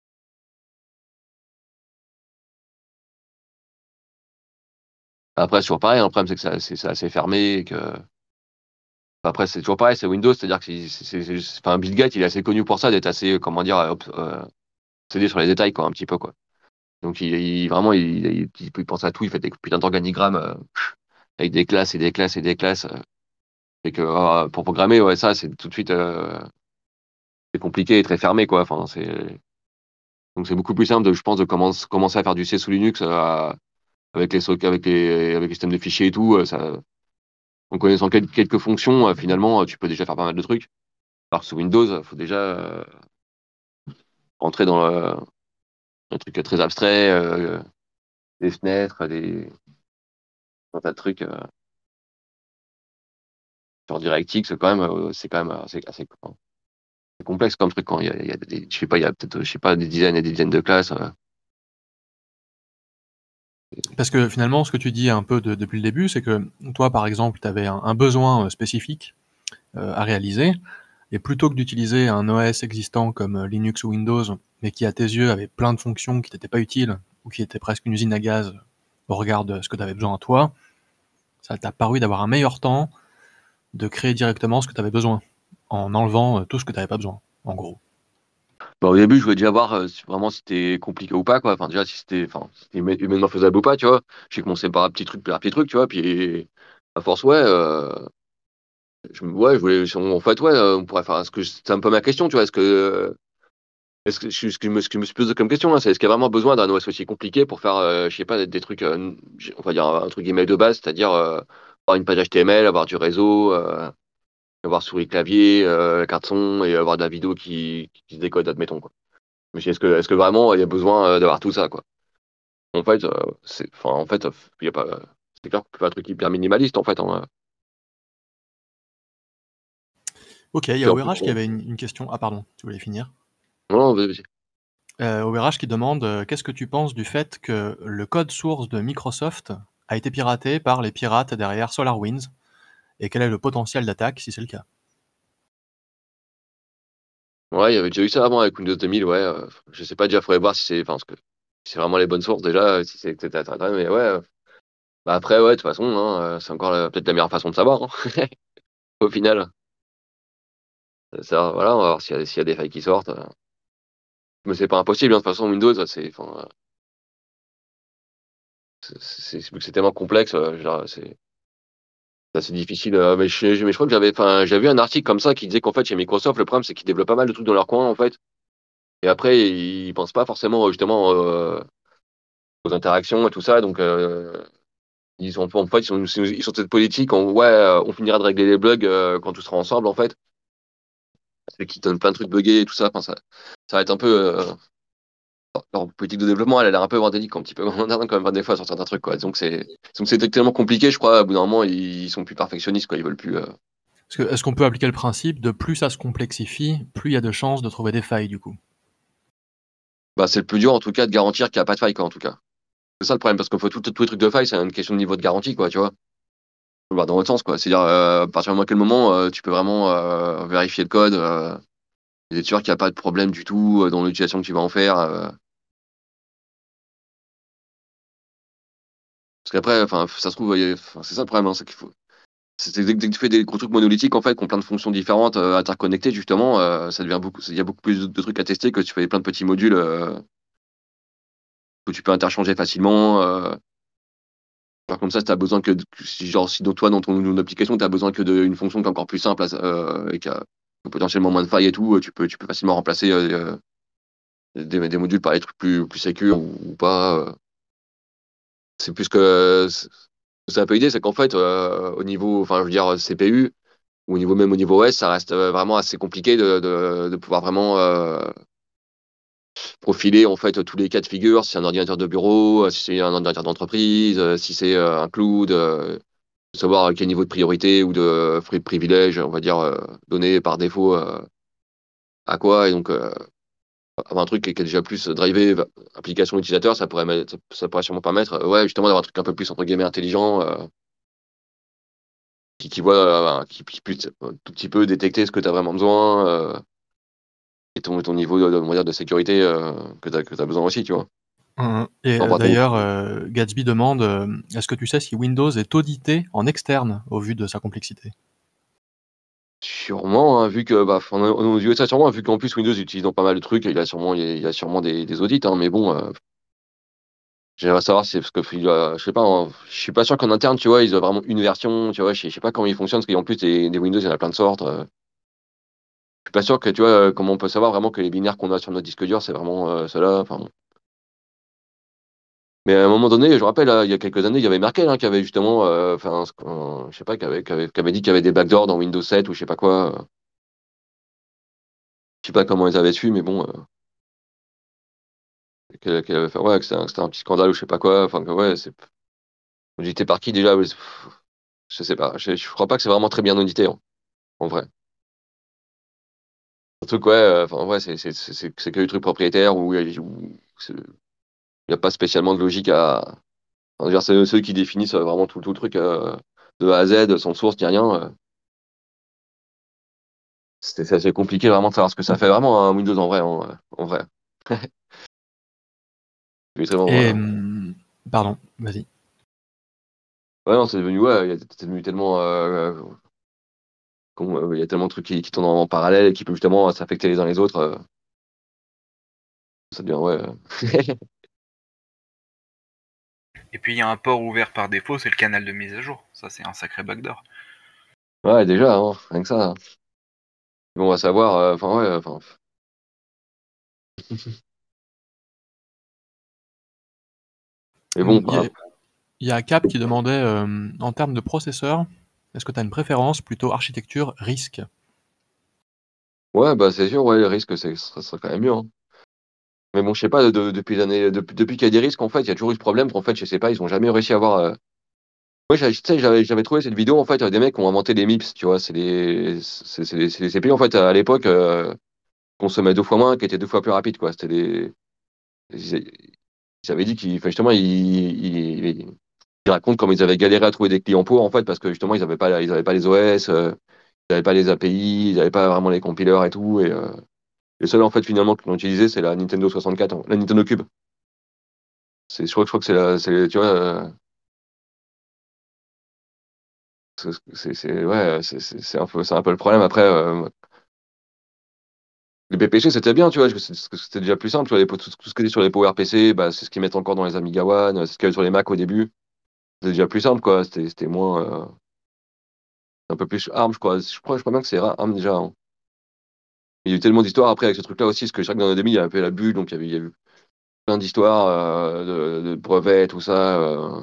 Après, c'est toujours pareil, hein, le problème, c'est que c'est assez fermé, et que. Après, c'est toujours pareil, c'est Windows, c'est-à-dire que enfin, Bill Gates, il est assez connu pour ça, d'être assez, comment dire, obsédé sur les détails, quoi, un petit peu, quoi. Donc, vraiment, il pense à tout, il fait des putains d'organigrammes, avec des classes et des classes et des classes. Et que, pour programmer, ouais, ça, c'est tout de suite, c'est compliqué et très fermé, quoi. Enfin, c'est. Donc c'est beaucoup plus simple, je pense, de commencer à faire du C sous Linux avec les systèmes de fichiers et tout. En connaissant quelques fonctions, finalement, tu peux déjà faire pas mal de trucs. Alors que sous Windows, il faut déjà rentrer dans un truc très abstrait, des fenêtres, un tas de trucs. Sur DirectX, c'est quand même assez complexe comme truc quand il y a je sais pas, il y a peut-être, je sais pas, des dizaines et des dizaines de classes. Parce que finalement, ce que tu dis un peu depuis le début, c'est que toi, par exemple, tu avais un besoin spécifique à réaliser, et plutôt que d'utiliser un OS existant comme Linux ou Windows, mais qui à tes yeux avait plein de fonctions qui t'étaient pas utiles, ou qui étaient presque une usine à gaz au regard de ce que tu avais besoin à toi, ça t'a paru d'avoir un meilleur temps de créer directement ce que tu avais besoin, en enlevant tout ce que tu n'avais pas besoin, en gros. Bah, au début, je voulais déjà voir vraiment si c'était compliqué ou pas, quoi. Enfin, déjà, si c'était humainement faisable ou pas, tu vois. J'ai commencé par un petit truc, tu vois. Puis, à force, ouais, ouais, je voulais, en fait, ouais, on pourrait faire, c'est un peu ma question, tu vois. Ce que ce que je me suis posé comme question, hein, c'est est-ce qu'il y a vraiment besoin d'un OS aussi compliqué pour faire, je sais pas, des trucs, on va dire un truc email de base, c'est-à-dire avoir une page HTML, avoir du réseau, avoir souris clavier, carte son et avoir de la vidéo qui se décode, admettons, quoi. Je me suis dit, est-ce que vraiment il y a besoin d'avoir tout ça, quoi? En fait, il y a pas, c'est clair qu'on peut faire un truc hyper minimaliste, en fait, hein. Ok, il y Puis a en plus, ORH qui avait une question. Ah pardon, tu voulais finir. non, vas-y. ORH qui demande qu'est-ce que tu penses du fait que le code source de Microsoft a été piraté par les pirates derrière SolarWinds, et quel est le potentiel d'attaque si c'est le cas? Ouais, il y avait déjà eu ça avant avec Windows 2000, ouais. Je sais pas, déjà, faudrait voir si parce que si c'est vraiment les bonnes sources, déjà, si c'est, etc., mais ouais. Bah après, ouais, de toute façon, hein, c'est encore peut-être la meilleure façon de savoir, hein, au final. Ça, voilà, on va voir s'il y a des failles qui sortent. Mais c'est pas impossible, hein, de toute façon, Windows, vu que c'est tellement complexe, genre, c'est assez difficile. Mais je crois que j'avais vu un article comme ça qui disait qu'en fait, chez Microsoft, le problème, c'est qu'ils développent pas mal de trucs dans leur coin, en fait. Et après, ils pensent pas forcément, justement, aux interactions et tout ça. Donc, en fait, ils sont cette politique, ouais, on finira de régler les bugs quand tout sera ensemble, en fait. C'est qu'ils donnent plein de trucs buggés et tout ça. Enfin, ça va être un peu. Leur politique de développement, elle a l'air un peu bordélique, un petit peu moderne quand même, des fois, sur certains trucs, quoi. Donc c'est tellement compliqué, je crois, au bout d'un moment, ils sont plus perfectionnistes, quoi. Ils veulent plus. Est-ce qu'on peut appliquer le principe de plus ça se complexifie, plus il y a de chances de trouver des failles du coup? Bah, c'est le plus dur, en tout cas, de garantir qu'il n'y a pas de faille, quoi, en tout cas. C'est ça le problème, parce que tous les trucs de faille, c'est une question de niveau de garantie, quoi, tu vois. Bah, dans l'autre sens, quoi. C'est-à-dire, à partir de quel moment tu peux vraiment vérifier le code, et être sûr qu'il n'y a pas de problème du tout dans l'utilisation que tu vas en faire. Parce qu'après, enfin, ça se trouve, c'est ça le problème, hein, c'est qu'il faut. Dès que tu fais des gros trucs monolithiques, en fait, qui ont plein de fonctions différentes, interconnectées, justement, ça devient il y a beaucoup plus de trucs à tester que si tu fais plein de petits modules que tu peux interchanger facilement. Genre comme ça, si tu as besoin si toi, dans ton application, tu as besoin que d'une fonction qui est encore plus simple et qui a potentiellement moins de failles et tout, tu peux facilement remplacer des modules par des trucs plus sécures ou pas. C'est plus que ça peut aider, c'est qu'en fait, au niveau, enfin, je veux dire, CPU, ou même au niveau OS, ça reste vraiment assez compliqué de pouvoir vraiment profiler en fait tous les cas de figure, si c'est un ordinateur de bureau, si c'est un ordinateur d'entreprise, si c'est un cloud, savoir quel niveau de priorité ou de privilège, on va dire, donné par défaut à quoi. Et donc, avoir un truc qui est déjà plus drivé application utilisateur, ça pourrait sûrement permettre, ouais, justement, d'avoir un truc un peu plus entre guillemets intelligent, qui voit, qui puisse un tout petit peu détecter ce que tu as vraiment besoin. Et ton niveau on va dire, de sécurité que t'as besoin aussi, tu vois. Et Sans avoir ton- d'ailleurs, Gatsby demande est-ce que tu sais si Windows est audité en externe au vu de sa complexité? Sûrement, hein, vu que, bah, aux USA, sûrement, vu qu'en plus Windows utilise dans pas mal de trucs, il a sûrement des audits, hein, mais bon, j'aimerais savoir si, parce que, je sais pas, hein, je suis pas sûr qu'en interne, tu vois, ils ont vraiment une version, tu vois, je sais pas comment ils fonctionnent, parce qu'en plus, des Windows, il y en a plein de sortes. suis pas sûr que, tu vois, comment on peut savoir vraiment que les binaires qu'on a sur notre disque dur, c'est vraiment ceux-là. Enfin, bon. Mais à un moment donné, je me rappelle, il y a quelques années, il y avait Merkel qui avait justement, enfin, je sais pas, qui avait dit qu'il y avait des backdoors dans Windows 7 ou je sais pas quoi. Je sais pas comment ils avaient su, mais bon, qu'elle avait fait, ouais, que c'était un petit scandale ou je sais pas quoi. Enfin, que ouais, c'est audité par qui déjà? Ouais, je sais pas. Je crois pas que c'est vraiment très bien audité, en vrai. Surtout que, ouais, enfin, ouais, c'est que du truc propriétaire où il y a pas spécialement de logique à. Enfin, dire, c'est ceux qui définissent vraiment tout le truc de A à Z, sans source ni rien. C'est assez compliqué vraiment de savoir ce que ça fait vraiment un Windows en vrai. En vrai. Mais c'est vraiment, Et pardon, vas-y. ouais, non, c'est devenu, ouais, c'est devenu tellement. Il y a tellement de trucs qui tournent en parallèle et qui peuvent justement s'affecter les uns les autres. Ça devient, ouais. Et puis il y a un port ouvert par défaut, c'est le canal de mise à jour. Ça, c'est un sacré backdoor. Ouais, déjà, rien que ça. Bon, on va savoir. Enfin, ouais, enfin. Mais bon, Il y a, il y a Cap qui demandait, en termes de processeur, est-ce que tu as une préférence plutôt architecture risque? ouais, bah c'est sûr, ouais, les risques, ça serait quand même mieux. Mais bon, je sais pas, depuis depuis qu'il y a des risques, en fait, il y a toujours eu ce problème qu'en fait, je sais pas, ils ont jamais réussi à avoir. Ouais, tu sais, j'avais trouvé cette vidéo, en fait, des mecs qui ont inventé des MIPS, tu vois, c'est des CPU, en fait, à l'époque, consommaient 2 fois moins, qui étaient 2 fois plus rapides, quoi. Ils, ils avaient dit qu'ils, enfin, justement, ils racontent comment ils avaient galéré à trouver des clients pour, en fait, parce que justement, ils avaient pas les OS, ils avaient pas les API, ils avaient pas vraiment les compilers et tout, et le seul, en fait, finalement, qu'ils ont utilisé, c'est la Nintendo 64, la Nintendo Cube. Je crois que tu vois, ouais, c'est un peu le problème. Après, les PPC, c'était bien, tu vois, parce que c'était déjà plus simple. Tu vois, tout ce qui était sur les PowerPC, bah, c'est ce qu'ils mettent encore dans les Amiga One, c'est ce qu'il y avait sur les Mac au début. C'était déjà plus simple, quoi. C'était moins, un peu plus ARM, je crois. Je crois bien que c'est ARM déjà. Il y a eu tellement d'histoires après avec ce truc-là aussi, parce que chaque dans le début, il y avait un peu la bulle, donc il y a eu plein d'histoires de brevets, tout ça.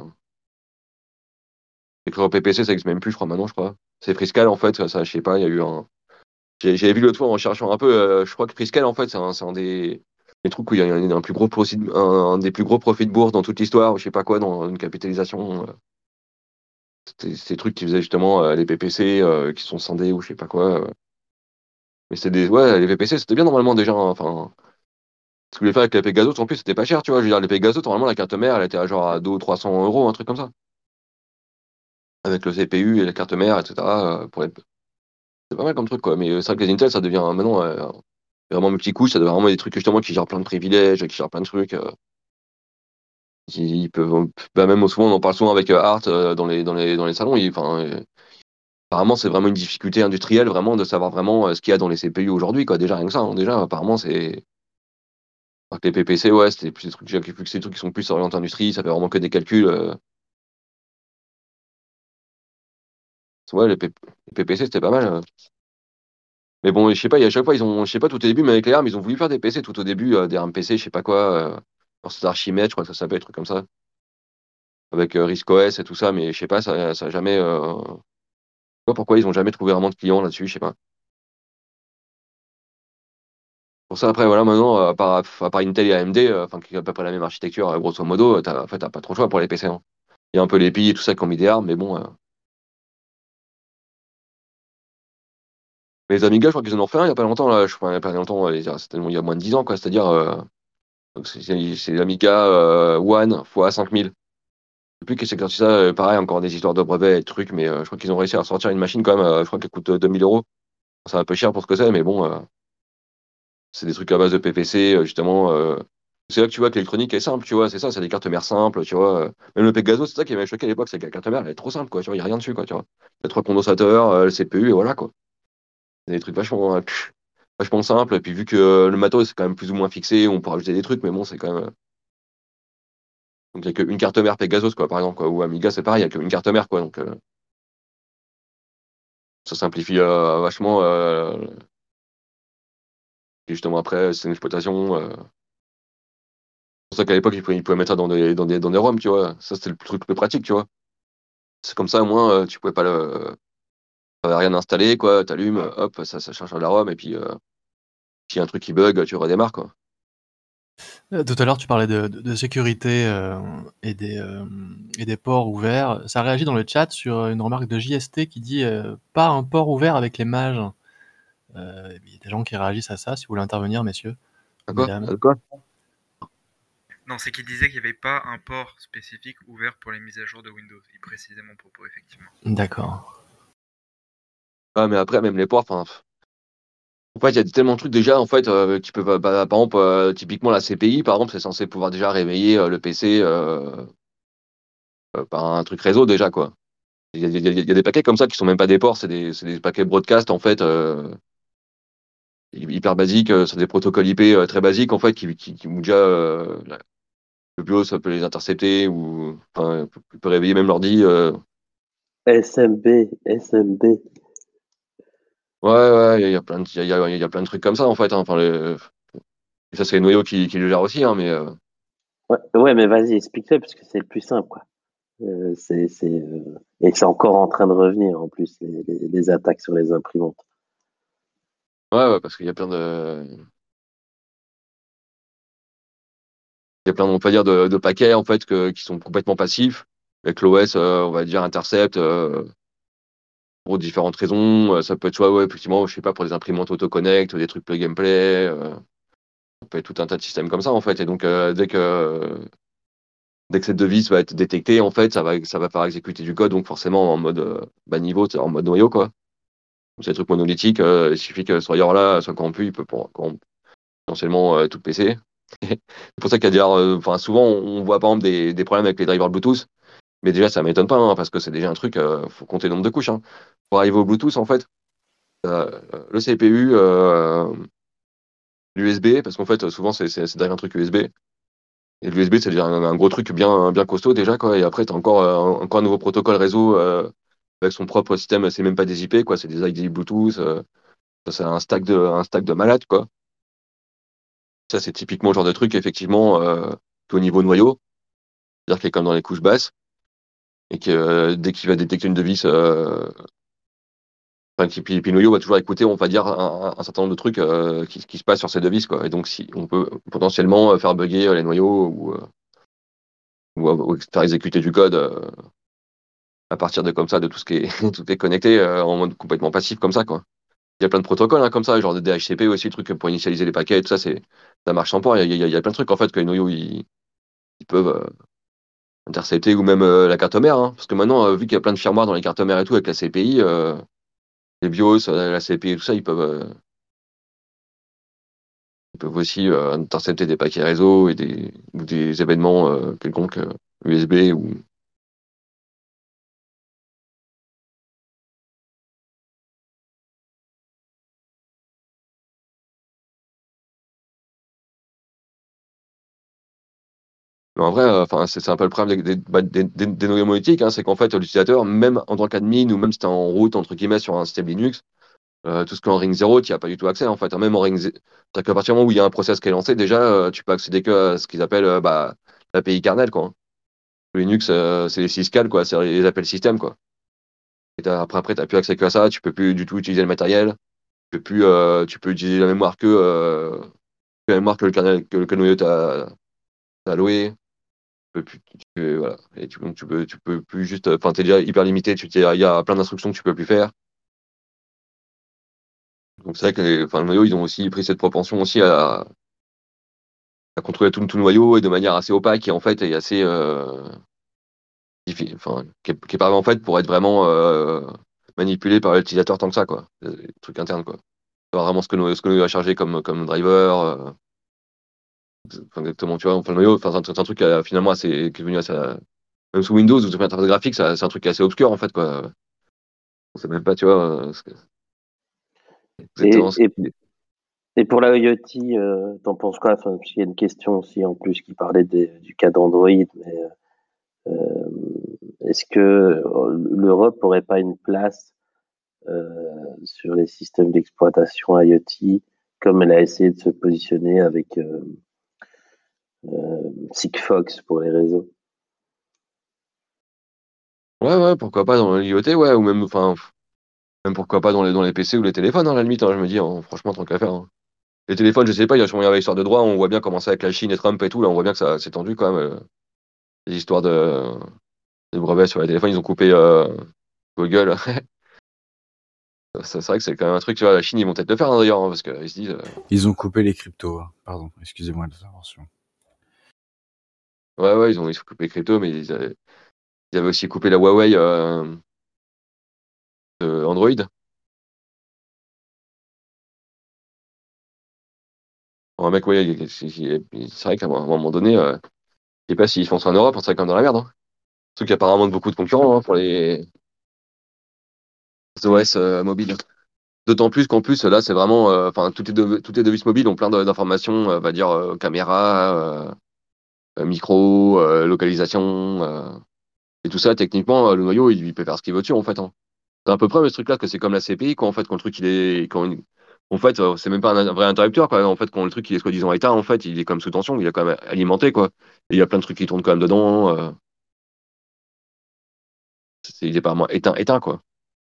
Écrire PPC, ça existe même plus, je crois, maintenant, je crois. C'est Friscal, en fait, ça, je sais pas, il y a eu un. J'avais vu l'autre fois en cherchant un peu, je crois que Friscal, en fait, c'est un des trucs où il y a un plus gros profit, un des plus gros profits de bourse dans toute l'histoire, ou je sais pas quoi, dans une capitalisation. C'était ces trucs qui faisaient justement les PPC qui sont scindés ou je sais pas quoi. Mais c'était ouais, les PPC, c'était bien normalement déjà, hein. Enfin, ce que je voulais faire avec la Pegasus, en plus, c'était pas cher, tu vois. Je veux dire, les Pegasus, normalement, la carte mère, elle était à genre à 200 ou 300 euros, un truc comme ça. Avec le CPU et la carte mère, etc. C'est pas mal comme truc, quoi. Mais c'est vrai que les Intel, ça devient maintenant vraiment multi-couche, ça devient vraiment des trucs justement qui gèrent plein de privilèges, qui gèrent plein de trucs. Ils peuvent, bah, même souvent, on en parle souvent avec Art dans les salons. Enfin, apparemment, c'est vraiment une difficulté industrielle, vraiment, de savoir vraiment ce qu'il y a dans les CPU aujourd'hui, quoi. Déjà, rien que ça, hein. Déjà, apparemment, c'est. Alors que les PPC, ouais, c'était plus des trucs, vu que c'est des trucs qui sont plus orientés industrie, ça fait vraiment que des calculs. Ouais, les PPC, c'était pas mal. Mais bon, je sais pas, à chaque fois, je sais pas, tout au début, mais avec les ARM, ils ont voulu faire des PC tout au début, des ARM PC, je sais pas quoi. Alors, c'était Archimède, je crois que ça s'appelle, des trucs comme ça. Avec RISC-OS et tout ça, mais je sais pas, ça a jamais. Je sais pas pourquoi ils ont jamais trouvé vraiment de clients là-dessus, je sais pas. Pour ça, après, voilà, maintenant, à part Intel et AMD, enfin, qui ont à peu près la même architecture, grosso modo, en fait, t'as pas trop le choix pour les PC, hein. Il y a un peu les PI et tout ça qui ont mis des ARM, mais bon. Mais les Amiga, je crois qu'ils en ont fait un il y a pas longtemps, là. Je crois, il y a pas longtemps, c'était il y a moins de 10 ans, quoi. C'est-à-dire, donc c'est l'Amiga One x 5000. Je sais plus qui c'est qui a sorti ça, pareil, encore des histoires de brevets et de trucs, mais je crois qu'ils ont réussi à sortir une machine quand même, je crois qu'elle coûte 2000 euros. C'est un peu cher pour ce que c'est, mais bon, c'est des trucs à base de PPC, justement. C'est là que tu vois que l'électronique est simple, tu vois, c'est ça, c'est des cartes mères simples, tu vois. Même le Pegaso, c'est ça qui m'avait choqué à l'époque, c'est que la carte mère, elle est trop simple, quoi, tu vois, il n'y a rien dessus, quoi, tu vois. Il y a 3 condensateurs, le CPU, et voilà, quoi. C'est des trucs vachement simples, et puis vu que le matos, c'est quand même plus ou moins fixé, on peut rajouter des trucs, mais bon, c'est quand même. Donc il n'y a qu'une carte mère Pegasus, quoi, par exemple, quoi. Ou Amiga, c'est pareil, il n'y a qu'une carte mère, quoi, donc ça simplifie vachement Et justement après, c'est une exploitation. C'est pour ça qu'à l'époque, ils pouvaient mettre ça dans des ROM, tu vois. Ça, c'était le truc le plus pratique, tu vois. C'est comme ça, au moins, tu pouvais pas t'avais rien installé, quoi. T'allumes, hop, ça charge la ROM, et puis s'il y a un truc qui bug, tu redémarres, quoi. Tout à l'heure, tu parlais de sécurité et des ports ouverts. Ça réagit dans le chat sur une remarque de JST qui dit pas un port ouvert avec les mages. Il y a des gens qui réagissent à ça. Si vous voulez intervenir, messieurs, À ou quoi? mesdames. À quoi? Non, c'est qu'il disait qu'il n'y avait pas un port spécifique ouvert pour les mises à jour de Windows. Il précisait mon propos, effectivement. D'accord. Ah, mais après, même les ports, enfin. En fait, il y a tellement de trucs déjà, en fait, qui peuvent, par exemple, typiquement la CPI, par exemple, c'est censé pouvoir déjà réveiller le PC par un truc réseau déjà, quoi. Il y a des paquets comme ça qui sont même pas des ports, c'est des paquets broadcast, en fait, hyper basiques, c'est des protocoles IP très basiques, en fait, qui ont déjà, le BIOS, ça peut les intercepter, ou, enfin, peut réveiller même l'ordi. SMB, SMB. Ouais, ouais, il y a plein de, il y a plein de trucs comme ça, en fait, hein. Enfin, et ça, c'est les noyaux qui le gèrent aussi, hein, mais Ouais, ouais, mais vas-y, explique-le parce que c'est le plus simple, quoi. Et c'est encore en train de revenir en plus, les attaques sur les imprimantes. ouais, ouais, parce qu'il y a plein de. Il y a plein, on peut dire, de paquets en fait qui sont complètement passifs. Avec l'OS, on va dire intercept pour différentes raisons. Ça peut être soit, ouais, effectivement, je sais pas, pour des imprimantes autoconnect, des trucs plug and play. Ça peut être tout un tas de systèmes comme ça en fait. Et donc dès que cette devise va être détectée, en fait, ça va faire exécuter du code, donc forcément en mode bas niveau, c'est en mode noyau quoi. Donc, c'est des trucs monolithiques. Il suffit que ce là soit corrompu, il peut corrompre potentiellement tout le PC. C'est pour ça qu'il y a déjà, enfin, souvent on voit par exemple des problèmes avec les drivers Bluetooth. Mais déjà, ça m'étonne pas, hein, parce que c'est déjà un truc, faut compter le nombre de couches, hein. Pour arriver au Bluetooth, en fait, le CPU, l'USB, parce qu'en fait, souvent, c'est derrière un truc USB. Et l'USB, c'est déjà un gros truc bien, bien costaud, déjà, quoi. Et après, tu as encore un nouveau protocole réseau avec son propre système. C'est même pas des IP, quoi. C'est des ID Bluetooth. Ça, c'est un stack de malade, quoi. Ça, c'est typiquement le genre de truc, effectivement, qu'au niveau noyau, c'est-à-dire qu'il est comme dans les couches basses, et que dès qu'il va détecter une devise enfin, puis Noyo va toujours écouter, on va dire, un certain nombre de trucs qui se passent sur ces devises, quoi. Et donc, si on peut potentiellement faire bugger les noyaux ou faire exécuter du code à partir de comme ça, de tout ce qui est, tout est connecté en mode complètement passif comme ça, quoi. Il y a plein de protocoles comme ça, genre de DHCP aussi, trucs pour initialiser les paquets, tout ça, ça marche sans port. Il y a plein de trucs en fait que les noyaux ils peuvent intercepter ou même la carte mère, hein. Parce que maintenant, vu qu'il y a plein de firmware dans les cartes mères et tout avec la CPI, les BIOS, la CPI et tout ça, ils peuvent aussi intercepter des paquets réseau ou des événements quelconques USB ou. Mais en vrai, enfin, c'est un peu le problème des noyaux monétiques, hein, c'est qu'en fait, l'utilisateur, même en tant qu'admin ou même si t'es en route, entre guillemets, sur un système Linux, tout ce qui est en Ring 0, tu n'y as pas du tout accès, en fait, hein. Même en Ring 0, c'est-à-dire qu'à partir du moment où il y a un process qui est lancé, déjà, tu peux accéder que à ce qu'ils appellent l'API kernel, quoi, hein. Linux, c'est les syscalls, quoi, c'est les appels système, quoi. Et après, tu n'as plus accès que à ça, tu peux plus du tout utiliser le matériel, tu peux utiliser la mémoire que que le noyau t'a alloué. Voilà. Et donc, tu peux plus juste, enfin, t'es déjà hyper limité, il y a plein d'instructions que tu peux plus faire. Donc, c'est vrai que enfin, le noyau, ils ont aussi pris cette propension aussi à contrôler tout le noyau et de manière assez opaque et en fait, et assez, enfin, qui est pas en fait pour être vraiment manipulé par l'utilisateur tant que ça, quoi. Des trucs internes, quoi. Savoir vraiment ce que le noyau a chargé comme driver. Enfin, exactement, tu vois. Enfin, le noyau, enfin, c'est un truc finalement qui est devenu assez. Même sous Windows ou sur l'interface graphique, c'est un truc assez obscur en fait, quoi. On sait même pas, tu vois, exactement Et, ce et, qu'il est. et pour la IoT, t'en penses quoi? Enfin, parce qu'il y a une question aussi en plus qui parlait du cas d'Android, mais euh, est-ce que l'Europe n'aurait pas une place sur les systèmes d'exploitation IoT comme elle a essayé de se positionner avec Sigfox pour les réseaux. Ouais, pourquoi pas dans l'IoT, ouais, ou même, enfin, même pourquoi pas dans les PC ou les téléphones, hein, à la limite, hein, je me dis, hein, franchement, tant qu'à faire. Hein. Les téléphones, je sais pas, il y a sûrement l'histoire de droit, on voit bien comment ça avec la Chine et Trump et tout, là, on voit bien que ça s'est tendu quand même. Les histoires de brevets sur les téléphones, ils ont coupé Google. C'est vrai que c'est quand même un truc, tu vois, la Chine, ils vont peut-être le faire hein, d'ailleurs, hein, parce qu'ils se disent. Ils ont coupé les cryptos. Pardon, excusez-moi l'intervention. Ouais, ils ont coupé les cryptos, mais ils avaient aussi coupé la Huawei de Android. Bon, un mec, ouais, c'est vrai qu'à un moment donné, je sais pas s'ils font ça en Europe, on serait quand même dans la merde. Hein. Surtout qu'il y a apparemment beaucoup de concurrents hein, pour les OS mobiles. D'autant plus qu'en plus, là, c'est vraiment. Enfin, toutes les devices mobiles ont plein d'informations, on va dire, caméra, micro, localisation. Et tout ça, techniquement, le noyau, il peut faire ce qu'il veut dessus, en fait. Hein. C'est à peu près ce truc-là que c'est comme la CPI, quoi, en fait, quand le truc, il est. En fait, c'est même pas un vrai interrupteur, quoi. En fait, quand le truc, il est soi-disant éteint, en fait, il est comme sous tension, il est quand même alimenté, quoi. Et il y a plein de trucs qui tournent quand même dedans. Il est pas vraiment éteint, quoi.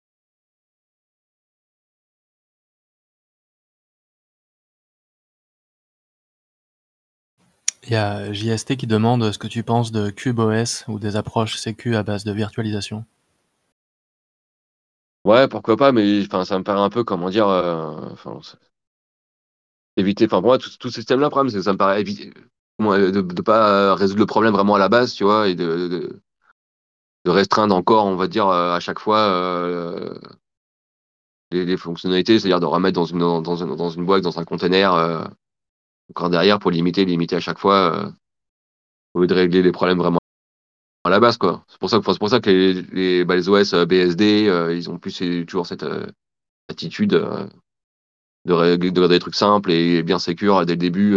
Il y a JST qui demande ce que tu penses de CubeOS ou des approches sécu à base de virtualisation. Ouais, pourquoi pas, mais enfin, ça me paraît un peu, comment dire, enfin, éviter. Enfin, pour moi, tout ce système-là, le problème, c'est que ça me paraît éviter, de pas résoudre le problème vraiment à la base, tu vois, et de restreindre encore, on va dire, à chaque fois les fonctionnalités, c'est-à-dire de remettre dans une boîte, dans un container, encore derrière pour limiter à chaque fois, au lieu de régler les problèmes vraiment à la base, quoi. C'est pour ça que les OS BSD, ils ont plus toujours cette attitude de garder des trucs simples et bien sécures dès le début,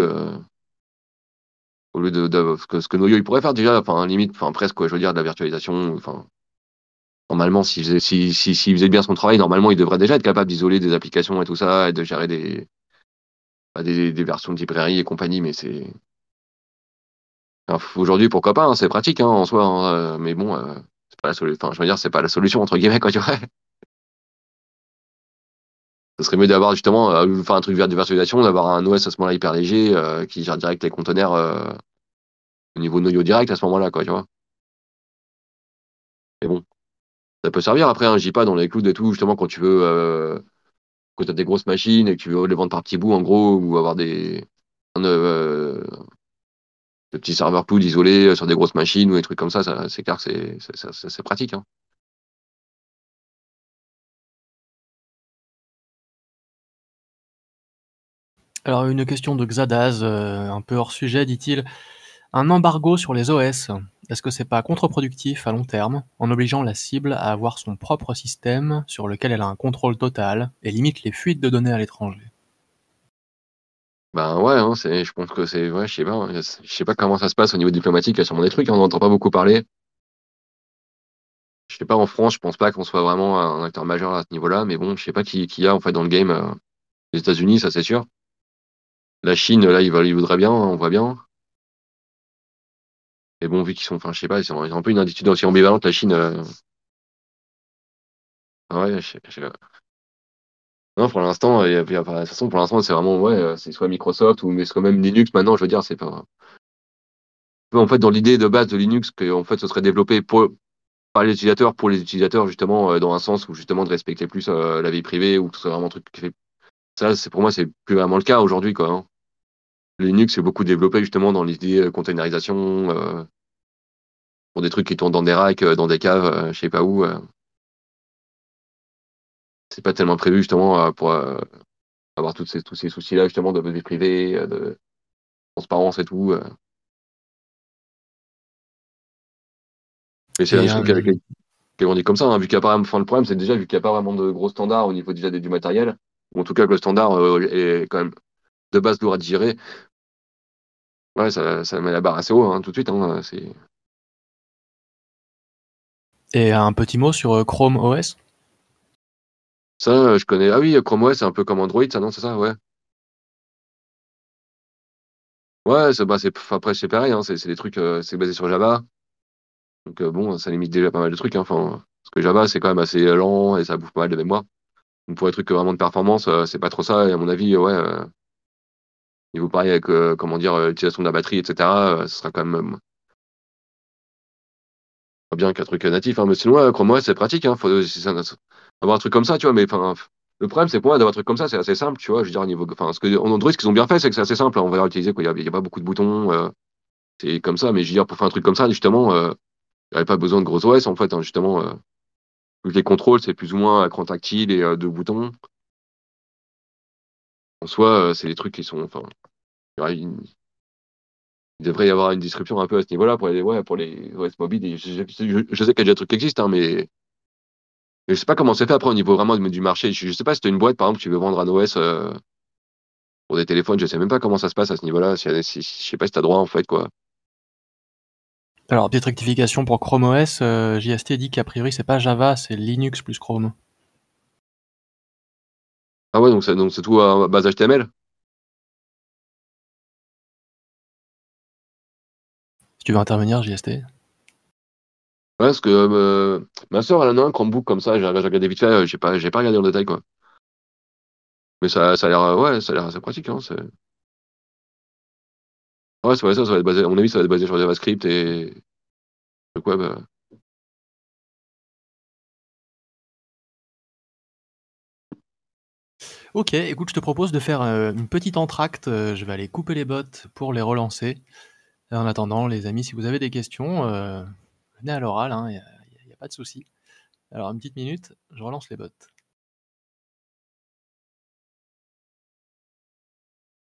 au lieu ce que Noyo il pourrait faire déjà, enfin limite, enfin presque quoi, je veux dire de la virtualisation, enfin normalement s'il faisait bien son travail, normalement il devrait déjà être capable d'isoler des applications et tout ça et de gérer des versions de librairie et compagnie, mais c'est enfin, aujourd'hui pourquoi pas, hein, c'est pratique hein, en soi, hein, mais bon, c'est pas la solution. Enfin, je veux dire, c'est pas la solution entre guillemets quoi, tu vois. Ce serait mieux d'avoir justement faire un truc de virtualisation, d'avoir un OS à ce moment-là hyper léger qui gère direct les conteneurs au niveau noyau direct à ce moment-là, quoi, tu vois. Mais bon, ça peut servir après, hein, je dis pas dans les clouds et tout, justement quand tu veux quand tu as des grosses machines et que tu veux les vendre par petits bouts en gros, ou avoir des petits serveurs cloud isolés sur des grosses machines ou des trucs comme ça c'est clair que c'est pratique. Hein. Alors, une question de Xadaz, un peu hors sujet, dit-il. Un embargo sur les OS, est-ce que c'est pas contre-productif à long terme, en obligeant la cible à avoir son propre système sur lequel elle a un contrôle total et limite les fuites de données à l'étranger? Ben ouais, hein, je pense que c'est, ouais, je sais pas, hein, je sais pas comment ça se passe au niveau diplomatique, il y a sûrement des trucs, hein, on n'entend pas beaucoup parler. Je sais pas, en France, je pense pas qu'on soit vraiment un acteur majeur à ce niveau-là, mais bon, je sais pas qui y a en fait dans le game. Les États-Unis, ça c'est sûr. La Chine, là, ils voudraient bien, hein, on voit bien. Mais bon, vu qu'ils sont, enfin, je sais pas, ils ont un peu une attitude aussi ambivalente, la Chine. Ouais, non, pour l'instant, de toute façon, pour l'instant, c'est vraiment, ouais, c'est soit Microsoft ou mais c'est quand même Linux maintenant, je veux dire, c'est pas. En fait, dans l'idée de base de Linux, que en fait, ce serait développé par les utilisateurs, pour les utilisateurs, justement, dans un sens où justement de respecter plus la vie privée, ou que ce soit vraiment un truc qui fait. Ça, c'est pour moi, c'est plus vraiment le cas aujourd'hui, quoi. Hein. Linux, c'est beaucoup développé justement dans l'idée containerisation, pour des trucs qui tournent dans des racks, dans des caves, je sais pas où. C'est pas tellement prévu justement pour avoir tous ces soucis-là justement de vie privée, de transparence et tout. Mais c'est un Et truc avec les on dit comme ça, hein, vu qu'il y a pas, enfin, le problème c'est déjà vu qu'il n'y a pas vraiment de gros standards au niveau déjà du matériel, ou en tout cas que le standard est quand même de base lourd à digérer, ouais, ça met la barre assez haut hein, tout de suite. Hein, un petit mot sur Chrome OS? ça, je connais. Ah oui, Chrome OS, c'est un peu comme Android, ça, non, c'est ça, ouais. Ouais, après, c'est pareil, hein, c'est des trucs, c'est basé sur Java. Donc, bon, ça limite déjà pas mal de trucs, hein. Enfin, parce que Java, c'est quand même assez lent et ça bouffe pas mal de mémoire. Donc, pour les trucs vraiment de performance, c'est pas trop ça. Et à mon avis, ouais, niveau pareil avec, comment dire, l'utilisation de la batterie, etc., ce sera quand même pas bien qu'un truc natif, hein. Mais sinon, ouais, Chrome OS, c'est pratique, hein. Faut avoir un truc comme ça, tu vois. Mais enfin, le problème, c'est que moi, d'avoir un truc comme ça, c'est assez simple, tu vois. Je veux dire, au niveau, enfin, en Android, ce qu'ils ont bien fait, c'est que c'est assez simple, hein. On va utiliser, quoi. Il y a pas beaucoup de boutons, c'est comme ça. Mais je veux dire, pour faire un truc comme ça, justement, il n'y avait pas besoin de gros OS, en fait, hein, justement. Vu que les contrôles, c'est plus ou moins écran tactile et deux boutons. En soi, c'est des trucs qui sont, enfin, il devrait y avoir une description un peu à ce niveau-là pour les OS mobiles. Et je sais qu'il y a déjà des trucs qui existent, hein, mais je sais pas comment c'est fait après au niveau vraiment du marché. Je sais pas si t'as une boîte, par exemple, qui veut vendre un OS pour des téléphones, je sais même pas comment ça se passe à ce niveau-là. Je sais pas si t'as droit, en fait, quoi. Alors, petite rectification pour Chrome OS, JST dit qu'a priori c'est pas Java, c'est Linux plus Chrome. Ah ouais, donc c'est tout à base HTML? Si tu veux intervenir, JST. Ouais, parce que ma soeur, elle en a un Chromebook comme ça, j'ai regardé vite fait, j'ai pas regardé en détail, quoi. Mais ça a l'air, ouais, ça a l'air assez pratique, hein. Ouais, ça va être basé, à mon avis, ça va être basé sur JavaScript et le web. Ok, écoute, je te propose de faire une petite entracte. Je vais aller couper les bots pour les relancer. Et en attendant, les amis, si vous avez des questions, venez à l'oral, il n'y a pas de souci. Alors, une petite minute, je relance les bots.